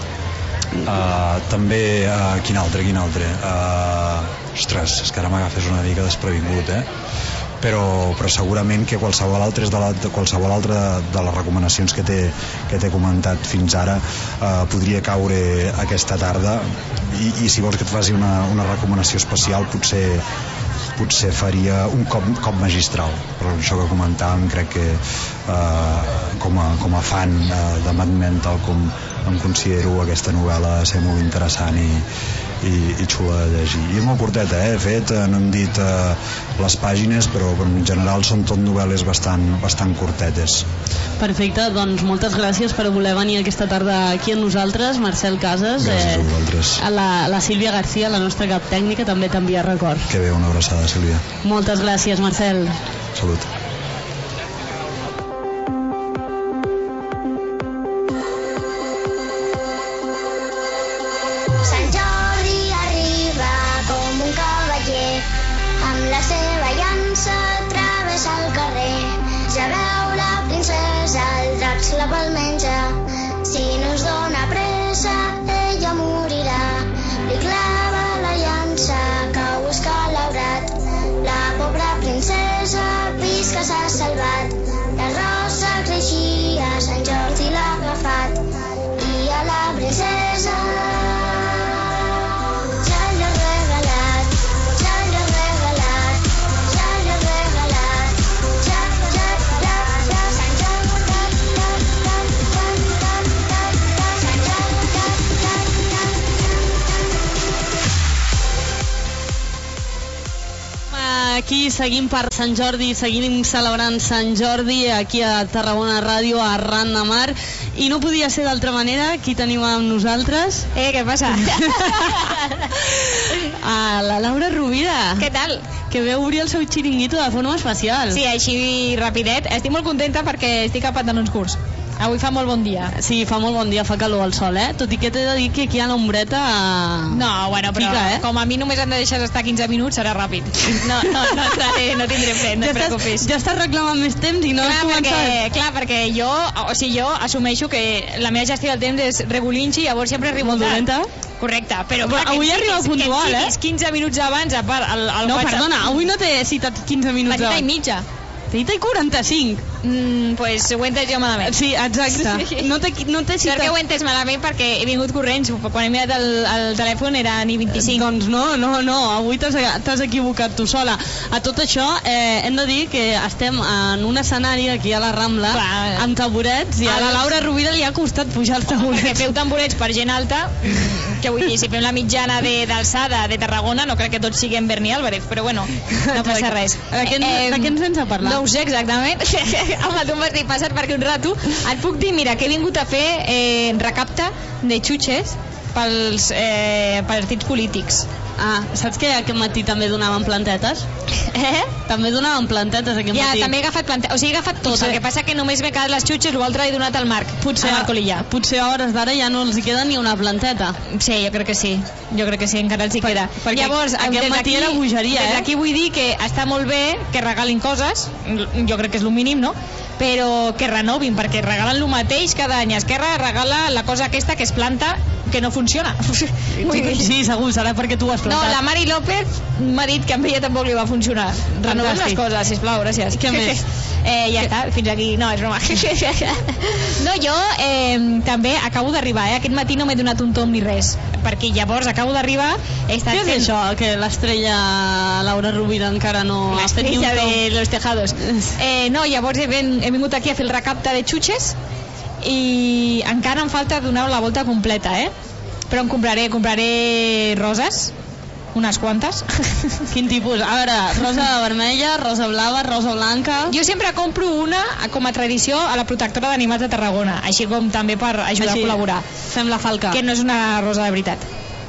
També, quin altre? Ostres, és que ara m'agafes una mica desprevingut, però segurament que qualsevol altra de les recomanacions que t'he comentat fins ara podria caure aquesta tarda, i si vols que et faci una recomanació especial potser faria un cop magistral, per això que comentàvem. Crec que com a fan de Mad Men, tal com em considero, aquesta novel·la ser molt interessant i xula de llegir, i molt curteta, de fet no hem dit les pàgines, però en general són tot novel·les bastant curtetes. Perfecte, doncs moltes gràcies per voler venir aquesta tarda aquí amb nosaltres, Marcel Casas. Gràcies a vosaltres. La Sílvia García, la nostra cap tècnica, també t'envia record. Que bé, una abraçada, Sílvia. Moltes gràcies, Marcel. Salut. La palmenja, si no es dona pressa, ella morirà. Li clava la llança, cau escalaurat. La pobra princesa, vist que s'ha salvat. La rosa creixia, Sant Jordi l'ha agafat. I a la princesa ja li ha regalat, ja li ha regalat, ja li ha regalat, ja, Sant Jordi. Aquí seguim per Sant Jordi, seguim celebrant Sant Jordi aquí a Tarragona Ràdio, a Arran de Mar, i no podia ser d'altra manera. Qui tenim amb nosaltres? Què passa? La Laura Rovira. Què tal? que ve obrir el seu xiringuito de forma especial. Sí, així rapidet. Estic molt contenta perquè estic a pantalons curts. Avui fa molt bon dia. Sí, fa molt bon dia, fa calor al sol, Tot i que t'he de dir que aquí a l'ombreta... No, bueno, però pica, com a mi només hem de deixar estar 15 minuts, serà ràpid. No tindré fred, no et preocupis. Ja estàs reclamant més temps i no has començat. Clar, perquè jo assumeixo que la meva gestió del temps és regulinxi, llavors sempre arribo molt dolenta. Correcte, però avui arriba puntual, que 15 minuts abans, a part, el no, WhatsApp... perdona, avui no t'he citat 15 minuts abans. La cita i mitja. Cita i 45. Pues ho he entès jo malament. Sí, exacte. Sí. No t'he citat... Sort que ho he entès malament perquè he vingut corrents. Quan he mirat el telèfon era ni 25. Doncs no, avui t'has equivocat tu sola. A tot això, hem de dir que estem en un escenari aquí a la Rambla, amb tamborets, i a la Laura Rovira li ha costat pujar els tamborets. Perquè feu tamborets per gent alta, que vull dir, si fem la mitjana d'alçada de Tarragona, no crec que tots siguem Berni Álvarez, però bueno, no passa res. De què ens ens ha parlat? No ho sé exactament. Home, tu m'has dit passat per aquí un rato. Et puc dir, mira, que he vingut a fer recapte de xutxes pels partits polítics. Saps que aquest matí també donaven plantetes? També donaven plantetes aquest matí. Ja, també he agafat plantetes, o sigui, he agafat tot. El que passa que només m'he quedat les xutxes, l'altre he donat al Marc, al Marc Olilla. Potser a hores d'ara ja no els hi queda ni una planteta. Sí, jo crec que sí, encara els hi queda. Llavors, aquest matí era bogeria, Des d'aquí vull dir que està molt bé que regalin coses, jo crec que és el mínim, no? Però que renovin, perquè regalen el mateix cada any. Esquerra regala la cosa aquesta que es planta que no funciona. Sí, segur, serà perquè tu ho has plantat. No, la Mari López m'ha dit que a ella tampoc li va funcionar. Renovem les coses, sisplau, gràcies. Què més? Ja està, fins aquí. No, és broma. No, jo també acabo d'arribar, Aquest matí no m'he donat un tom ni res, perquè llavors acabo d'arribar. Què és això, que l'estrella Laura Rovira encara no ha fet ni un tom? L'estrella de los tejados. No, llavors he vingut aquí a fer el recapte de xutxes i encara em falta donar la volta completa, però em compraré roses, unes quantes. Quin tipus? A veure, rosa vermella, rosa blava, rosa blanca... Jo sempre compro una com a tradició a la protectora d'animals de Tarragona, així com també per ajudar a col·laborar. Fem la falca. Que no és una rosa de veritat.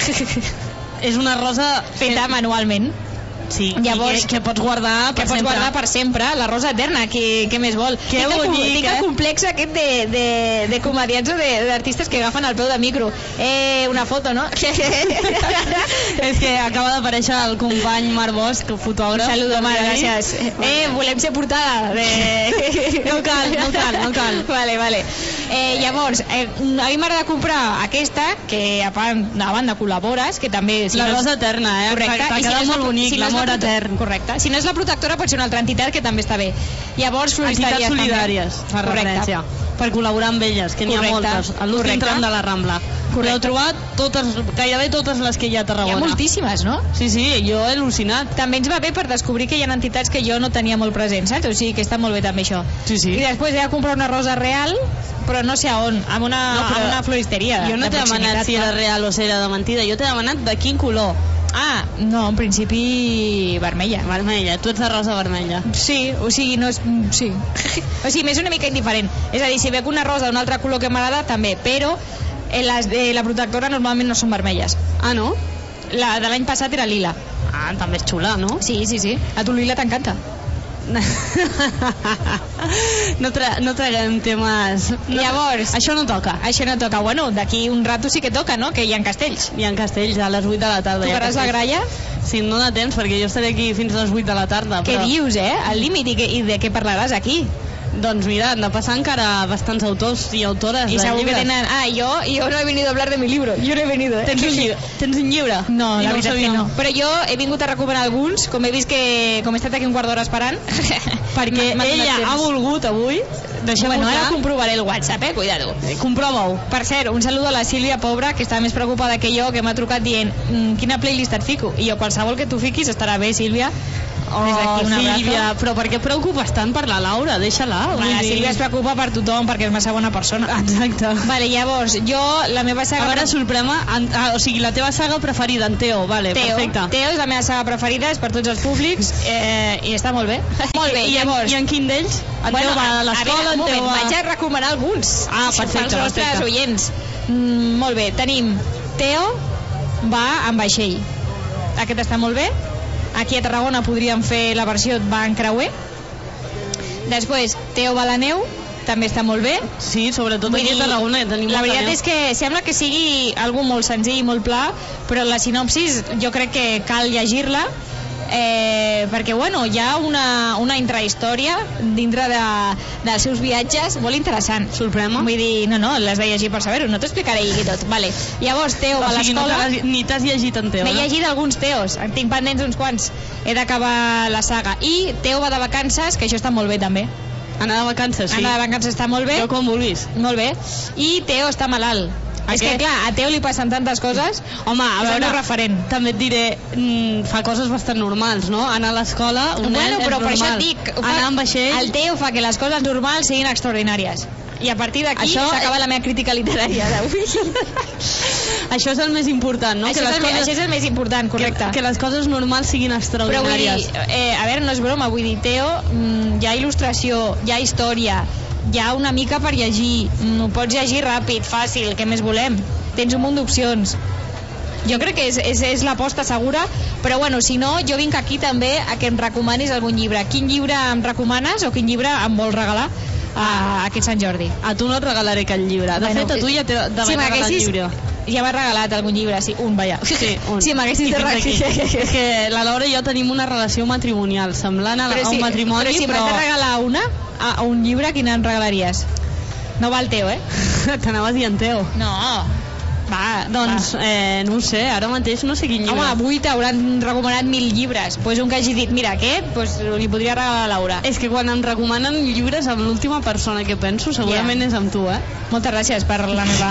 És una rosa feta manualment. Sí, llavors, que pots guardar per sempre. Per sempre, la rosa eterna, què més vol? Tinc el complex aquest de comediants o d'artistes que agafen el peu de micro. Una foto, no? És que acaba d'aparèixer el company Marc Bosch, fotògraf. Saludo, Marc, gràcies. Volem ser portada de... No cal. Vale. Llavors, a mi m'agrada comprar aquesta, que a banda col·labores, que també... La rosa eterna, correcte. T'ha quedat molt bonic, l'amor etern. Correcte. Si no és la protectora, pot ser una altra entitat que també està bé. Llavors, entitats solidàries, fa referència, per col·laborar amb elles, que n'hi ha moltes, a l'últim tram de la Rambla. Heu trobat gairebé totes les que hi ha a Tarragona. Hi ha moltíssimes, no? Sí, jo he al·lucinat. També ens va bé per descobrir que hi ha entitats que jo no tenia molt presents, saps? O sigui que està molt bé també això. Sí. I després he de comprar una rosa real, però no sé a on, amb una floristeria. Jo no t'he demanat si era real o si era de mentida, jo t'he demanat de quin color. No, en principi vermella. Tu ets de rosa vermella. Sí, o sigui, no és... Sí. O sigui, m'és una mica indiferent. És a dir, si veig una rosa d'un altre color que m'agrada, també, però les de la protectora normalment no són vermelles. No? La de l'any passat era lila. També és xula, no? Sí. A tu lila t'encanta. No traguem temes. Llavors, això no toca. Bueno, d'aquí un rato sí que toca, no? Que hi ha castells. Hi ha castells a les 8 de la tarda. Tu faràs la gralla? Sí, no de temps, perquè jo estaré aquí fins a les 8 de la tarda. Què dius, Al límit, i de què parlaràs aquí? Doncs mira, han de passar encara bastants autors i autores de segur llibres. Que tenen... yo no he venido a hablar de mi libro. Yo no he venido, Tens un llibre? No, la veritat que no. Però jo he vingut a recuperar alguns, com he vist que... Com he estat aquí un quart d'hora esperant. Perquè ella ha volgut avui... Bueno, ara comprovaré el WhatsApp, cuidado. Comprova-ho. Per cert, un saludo a la Sílvia, pobra, que està més preocupada que jo, que m'ha trucat dient quina playlist et fico? I jo, qualsevol que tu fiquis estarà bé, Sílvia. Sílvia, però per què et preocupes tant per la Laura? Deixa-la. La Sílvia es preocupa per tothom perquè és massa bona persona. Exacte. Vale, llavors, jo, la meva saga... A veure, sorprema, o sigui, la teva saga preferida, en Teo, vale, perfecte. Teo és la meva saga preferida, és per tots els públics, i està molt bé. Molt bé, llavors... I en quin d'ells? En Teo va a l'escola, en Teo va... Vaig a recomanar alguns. Perfecte. Els nostres oients. Molt bé, tenim Teo va amb vaixell. Aquest està molt bé. Aquí a Tarragona podríem fer la versió Van Creuer. Després, Teo va a la neu, també està molt bé. Sí, sobretot aquí a Tarragona tenim la veritat és que sembla que sigui algo molt senzill i molt pla, però la sinopsis jo crec que cal llegir-la, perquè bueno, hi ha una intrahistòria dintre dels seus viatges molt interessant. Sorprèn-me. Vull dir, no, l'has de llegir per saber-ho, no t'explicaré i tot. Vale. Llavors, Teo va a l'escola. Ni t'has llegit en Teo, M'he llegit alguns Teos, en tinc pendents uns quants. He d'acabar la saga. I Teo va de vacances, que això està molt bé també. Anar de vacances, sí. Anar de vacances està molt bé. Jo quan vulguis. Molt bé. I Teo està malalt. És que clar, a Teo li passen tantes coses. Home, a veure, referent. També et diré, fa coses bastant normals, no? Anar a l'escola, un nen és però normal. per això et dic, anar amb vaixell... el Teo fa que les coses normals siguin extraordinàries. I a partir d'aquí s'acaba la meva crítica literària d'avui. Això és el més important, no? Això és el més important, correcte. Que les coses normals siguin extraordinàries. Però vull dir, a veure, no és broma, vull dir, Teo, hi ha il·lustració, hi ha història, hi ha una mica per llegir, ho pots llegir ràpid, fàcil, què més volem? Tens un munt d'opcions. Jo crec que és l'aposta segura, però bueno, si no, jo vinc aquí també a que em recomanis algun llibre. Quin llibre em recomanes o quin llibre em vols regalar aquest Sant Jordi? A tu no et regalaré cap llibre. De fet, a tu ja t'he de regalar el llibre. Ja m'ha regalat algun llibre, sí, un, vaja. Sí, un. Si m'haguessis de regalar... És que la Laura i jo tenim una relació matrimonial, semblant a un matrimoni, però... si m'has de regalar a un llibre, quin em regalaries? No va el Teo, T'anaves dient Teo. No, va, doncs, no ho sé, ara mateix no sé quin llibre. Home, avui t'hauran recomanat 1000 llibres. Pues un que hagi dit, mira, aquest, li podria regalar a Laura. És que quan em recomanen llibres amb l'última persona que penso, segurament és amb tu, Moltes gràcies per la meva...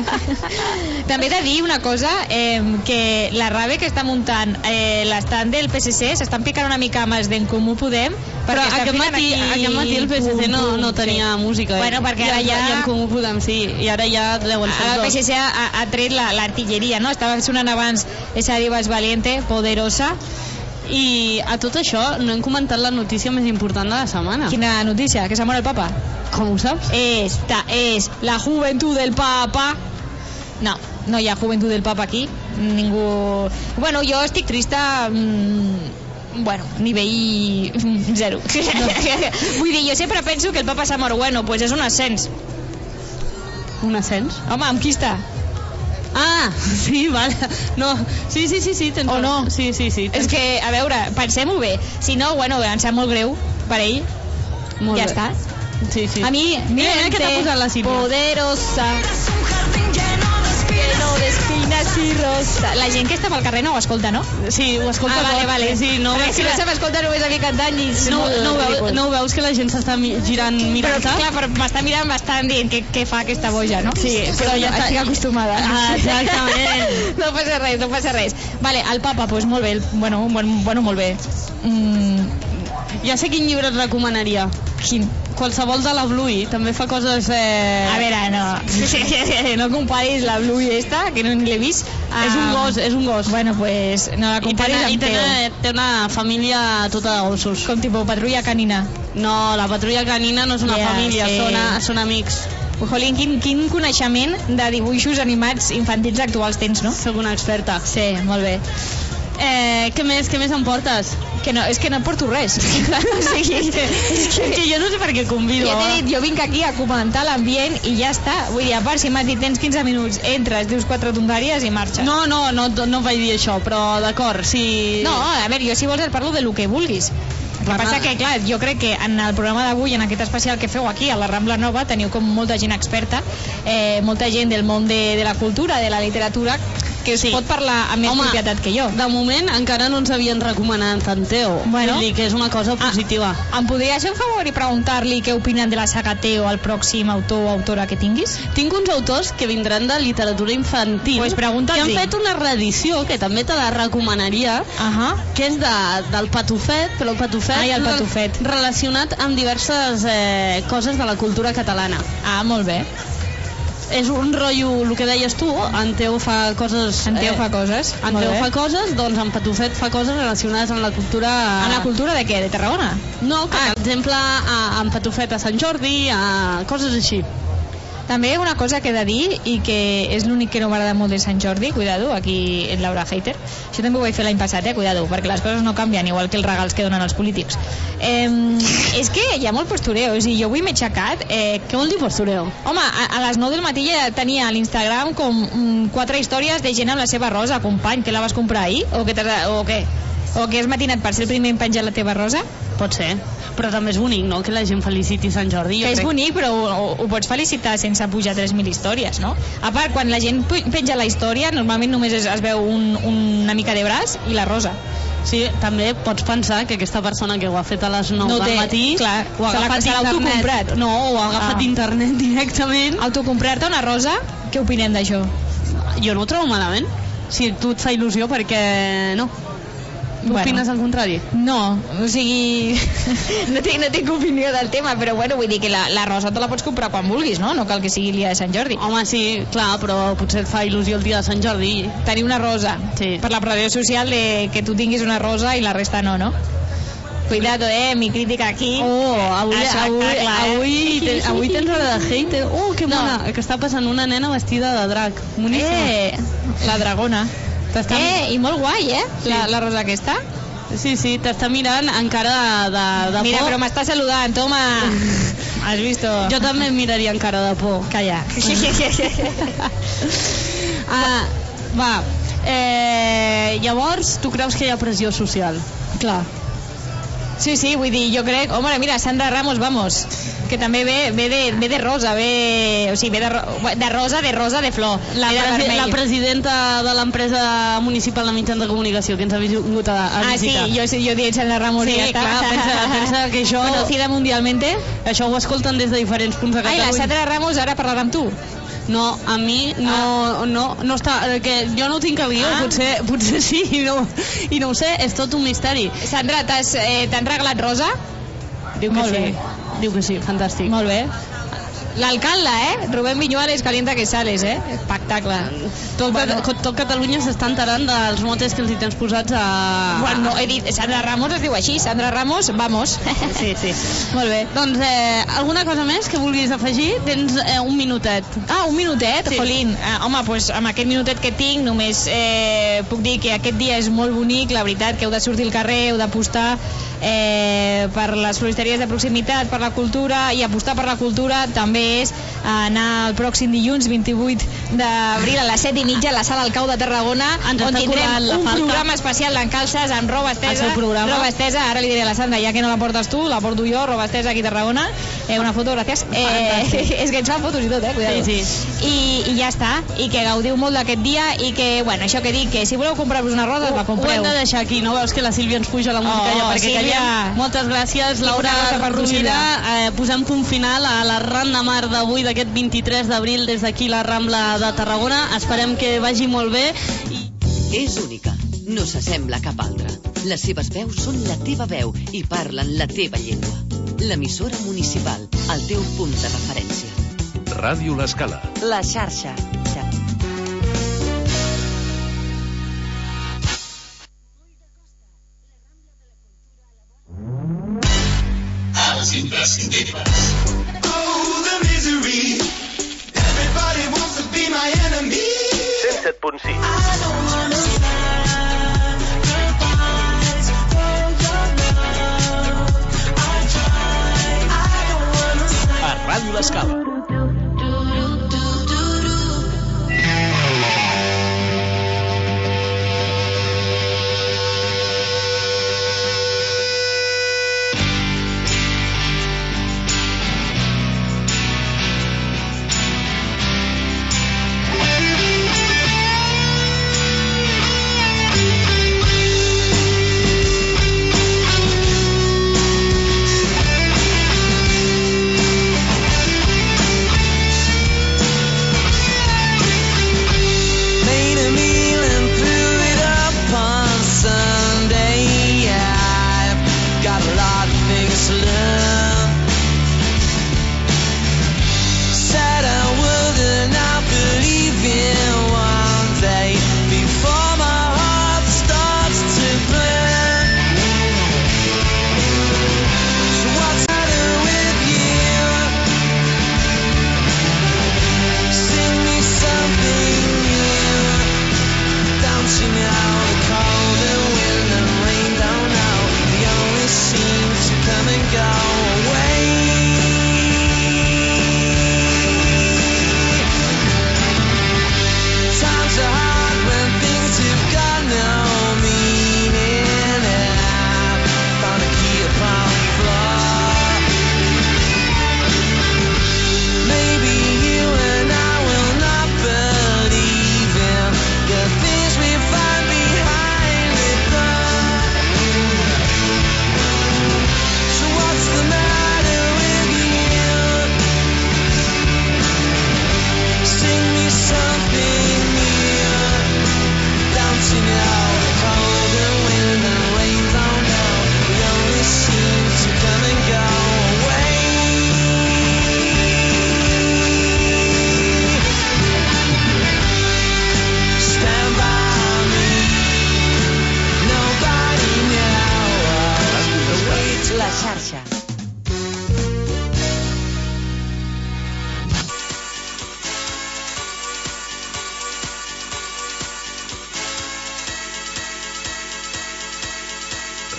També he de dir una cosa, que la rave que està muntant l'estat del PSC s'estan picant una mica amb els d'en Comú Podem. Però aquest matí el PSC no tenia música. Bueno, perquè ara ja... I en Comú Podem, sí, i ara ja deuen ser dos. El PSC ha tret l'artilleria, no? Estava sonant abans Esa diva es valiente, poderosa. I a tot això no hem comentat la notícia més important de la setmana. Quina notícia? Que s'ha mort el papa? Com ho saps? Esta es la juventud del papa. No hi ha juventud del papa aquí. Ningú... Bueno, jo estic trista... Bueno, nivell 0. Vull dir, jo sempre penso que el papa s'ha mort. Bueno, pues és un ascens. Un ascens? Home, amb qui està? Ah, sí, vale. No, sí, tens o no? Sí. És que, a veure, pensem-ho bé. Si no, bueno, em sap molt greu per ell. Molt ja bé. està. Sí. A mi, mira que t'ha posat la Sílvia. Poderosa, lleno de espinas y rosa. La gent que està pel carrer no ho escolta, no? Sí, ho escolta tot. Vale. Sí, no veus si no se m'escolta només a mi cantant i... No ho veus que la gent s'està girant mirant-te? Però clar, m'està mirant, m'estan dient què fa aquesta boja, no? Sí, però ja estic acostumada. Exactament. No passa res. Vale, el papa, doncs molt bé. Bueno, molt bé. Ja sé quin llibre et recomanaria. Quin? Qualsevol de la Bluey, també fa coses... A veure, no comparis la Bluey esta, que no l'he vist. És un gos. Bueno, pues no la comparis amb Teo. Té una família tota de gossos. Com tipus patrulla canina. No, la patrulla canina no és una família, són amics. Jolín, quin coneixement de dibuixos animats infantils actuals tens, no? Soc una experta. Sí, molt bé. Què més em portes? És que no et porto res. És que jo no sé per què convido. Ja t'he dit, jo vinc aquí a comentar l'ambient i ja està. Vull dir, a part, si m'has dit tens 15 minuts, entres, dius 4 tongàries i marxes. No vaig dir això, però d'acord, si... No, a veure, jo si vols et parlo de lo que vulguis. El que passa que, clar, jo crec que en el programa d'avui, en aquest especial que feu aquí, a la Rambla Nova, teniu com molta gent experta, molta gent del món de la cultura, de la literatura, que es pot parlar amb més propietat que jo. De moment encara no ens havien recomanat tant Teo, bueno, que és una cosa positiva. Em podries fer un favor i preguntar-li què opinen de la saga Teo, el pròxim autor o autora que tinguis? Tinc uns autors que vindran de literatura infantil, pues que han fet una reedició que també te la recomanaria, que és del Patufet, però el Patufet relacionat amb diverses coses de la cultura catalana. Ah, molt bé. És un rotllo, el que deies tu, en Teo fa coses... En Teo fa coses. Doncs en Patufet fa coses relacionades amb la cultura... Amb la cultura de què? De Tarragona? No, per exemple, en Patufet a Sant Jordi, coses així. També una cosa que he de dir, i que és l'únic que no m'agrada molt de Sant Jordi, cuidado, aquí en Laura Hater, això també ho vaig fer l'any passat, cuidado, perquè les coses no canvien, igual que els regals que donen els polítics. És que hi ha molt postureo, és a dir, jo avui m'he aixecat... Què vol dir postureo? Home, a les 9 del matí ja tenia a l'Instagram com 4 històries de gent amb la seva rosa, company, que la vas comprar ahir? O què? O que has matinat per ser el primer en penjar la teva rosa? Pot ser, però també és bonic, no?, que la gent feliciti Sant Jordi. És bonic, però ho pots felicitar sense pujar 3.000 històries, no? A part, quan la gent penja la història, normalment només es veu una mica de braç i la rosa. Sí, també pots pensar que aquesta persona que ho ha fet a les 9 del matí clar, ho ha agafat d'internet. No, ho ha agafat d'internet directament. Autocomprar-te una rosa, què opinem d'això? Jo no ho trobo malament. Si tu et fa il·lusió, perquè no? Tu opines al contrari? No, o sigui no tinc opinió del tema, però bueno, vull dir que la rosa te la pots comprar quan vulguis, no? No cal que sigui el dia de Sant Jordi. Home, sí, clar, però potser et fa il·lusió el dia de Sant Jordi. Tenir una rosa, sí. Per la pressió social de que tu tinguis una rosa i la resta no, no? Cuidado, mi crítica aquí. Avui tens hora de hater. Que mona, que està passant una nena vestida de drac. Boníssima. La dragona. I molt guai, sí. La rosa aquesta. Sí, t'està mirant encara de por. Mira, però m'està saludant, toma. Has vist? Jo també em miraria encara de por. Calla. Llavors, tu creus que hi ha pressió social? Clar. Sí, vull dir, jo crec... Home, mira, Sandra Ramos, vamos, que també ve de rosa, o sigui, ve de rosa, de flor. La presidenta de l'empresa municipal de mitjans de comunicació, que ens ha vingut a visitar. Sí, jo dic Sandra Ramos i ja està. Clar, pensa que això... Conocida mundialmente. Això ho escolten des de diferents punts de Catalunya. La Sandra Ramos ara parlarà amb tu? No, a mi no està, que jo no tinc el guió, potser sí i no ho sé, és tot un misteri. Sandra, t'han regalat rosa? Diu que sí, fantàstic. Molt bé. L'alcalde, Rubén Viñuales, calienta que sales, espectacle. Tot Catalunya s'està enterant dels motes que els hi tens posats a... Bueno, he dit, Sandra Ramos es diu així, Sandra Ramos, vamos. Sí. Molt bé. Doncs, alguna cosa més que vulguis afegir? Tens un minutet. Un minutet? Sí. Jolín. Home, doncs amb aquest minutet que tinc només puc dir que aquest dia és molt bonic, la veritat, que heu de sortir al carrer, heu d'apostar per les floristeries de proximitat, per la cultura, i apostar per la cultura també és anar el pròxim dilluns 28 d'abril a les 7:30 a la sala Alcau de Tarragona, on tindrem un programa especial d'encalces amb roba estesa, ara li diré a la Sandra, ja que no la portes tu, la porto jo, roba estesa aquí a Tarragona, una foto, gràcies. És que ens fan fotos i tot, cuidado. Sí. I ja està, i que gaudiu molt d'aquest dia, i que, bueno, això que dic, que si voleu comprar-vos una rosa, la compreu. Ho hem de deixar aquí, no veus que la Sílvia ens puja la música ja perquè callem? Moltes gràcies, Laura Rovira. Posem punt final a la Ran de Mar d'avui, d'aquest 23 d'abril, des d'aquí la Rambla de Tarragona. Esperem que vagi molt bé. És única, no s'assembla a cap altra. Les seves veus són la teva veu i parlen la teva llengua. L'emissora municipal, el teu punt de referència. Ràdio L'Escala. La xarxa. Els imprescindibles. Oh, the misery. Everybody wants to be my enemy. 107.6. I don't understand your eyes, your love. I try, I don't understand. A Ràdio L'Escala.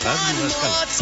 Ràdio L'Escala.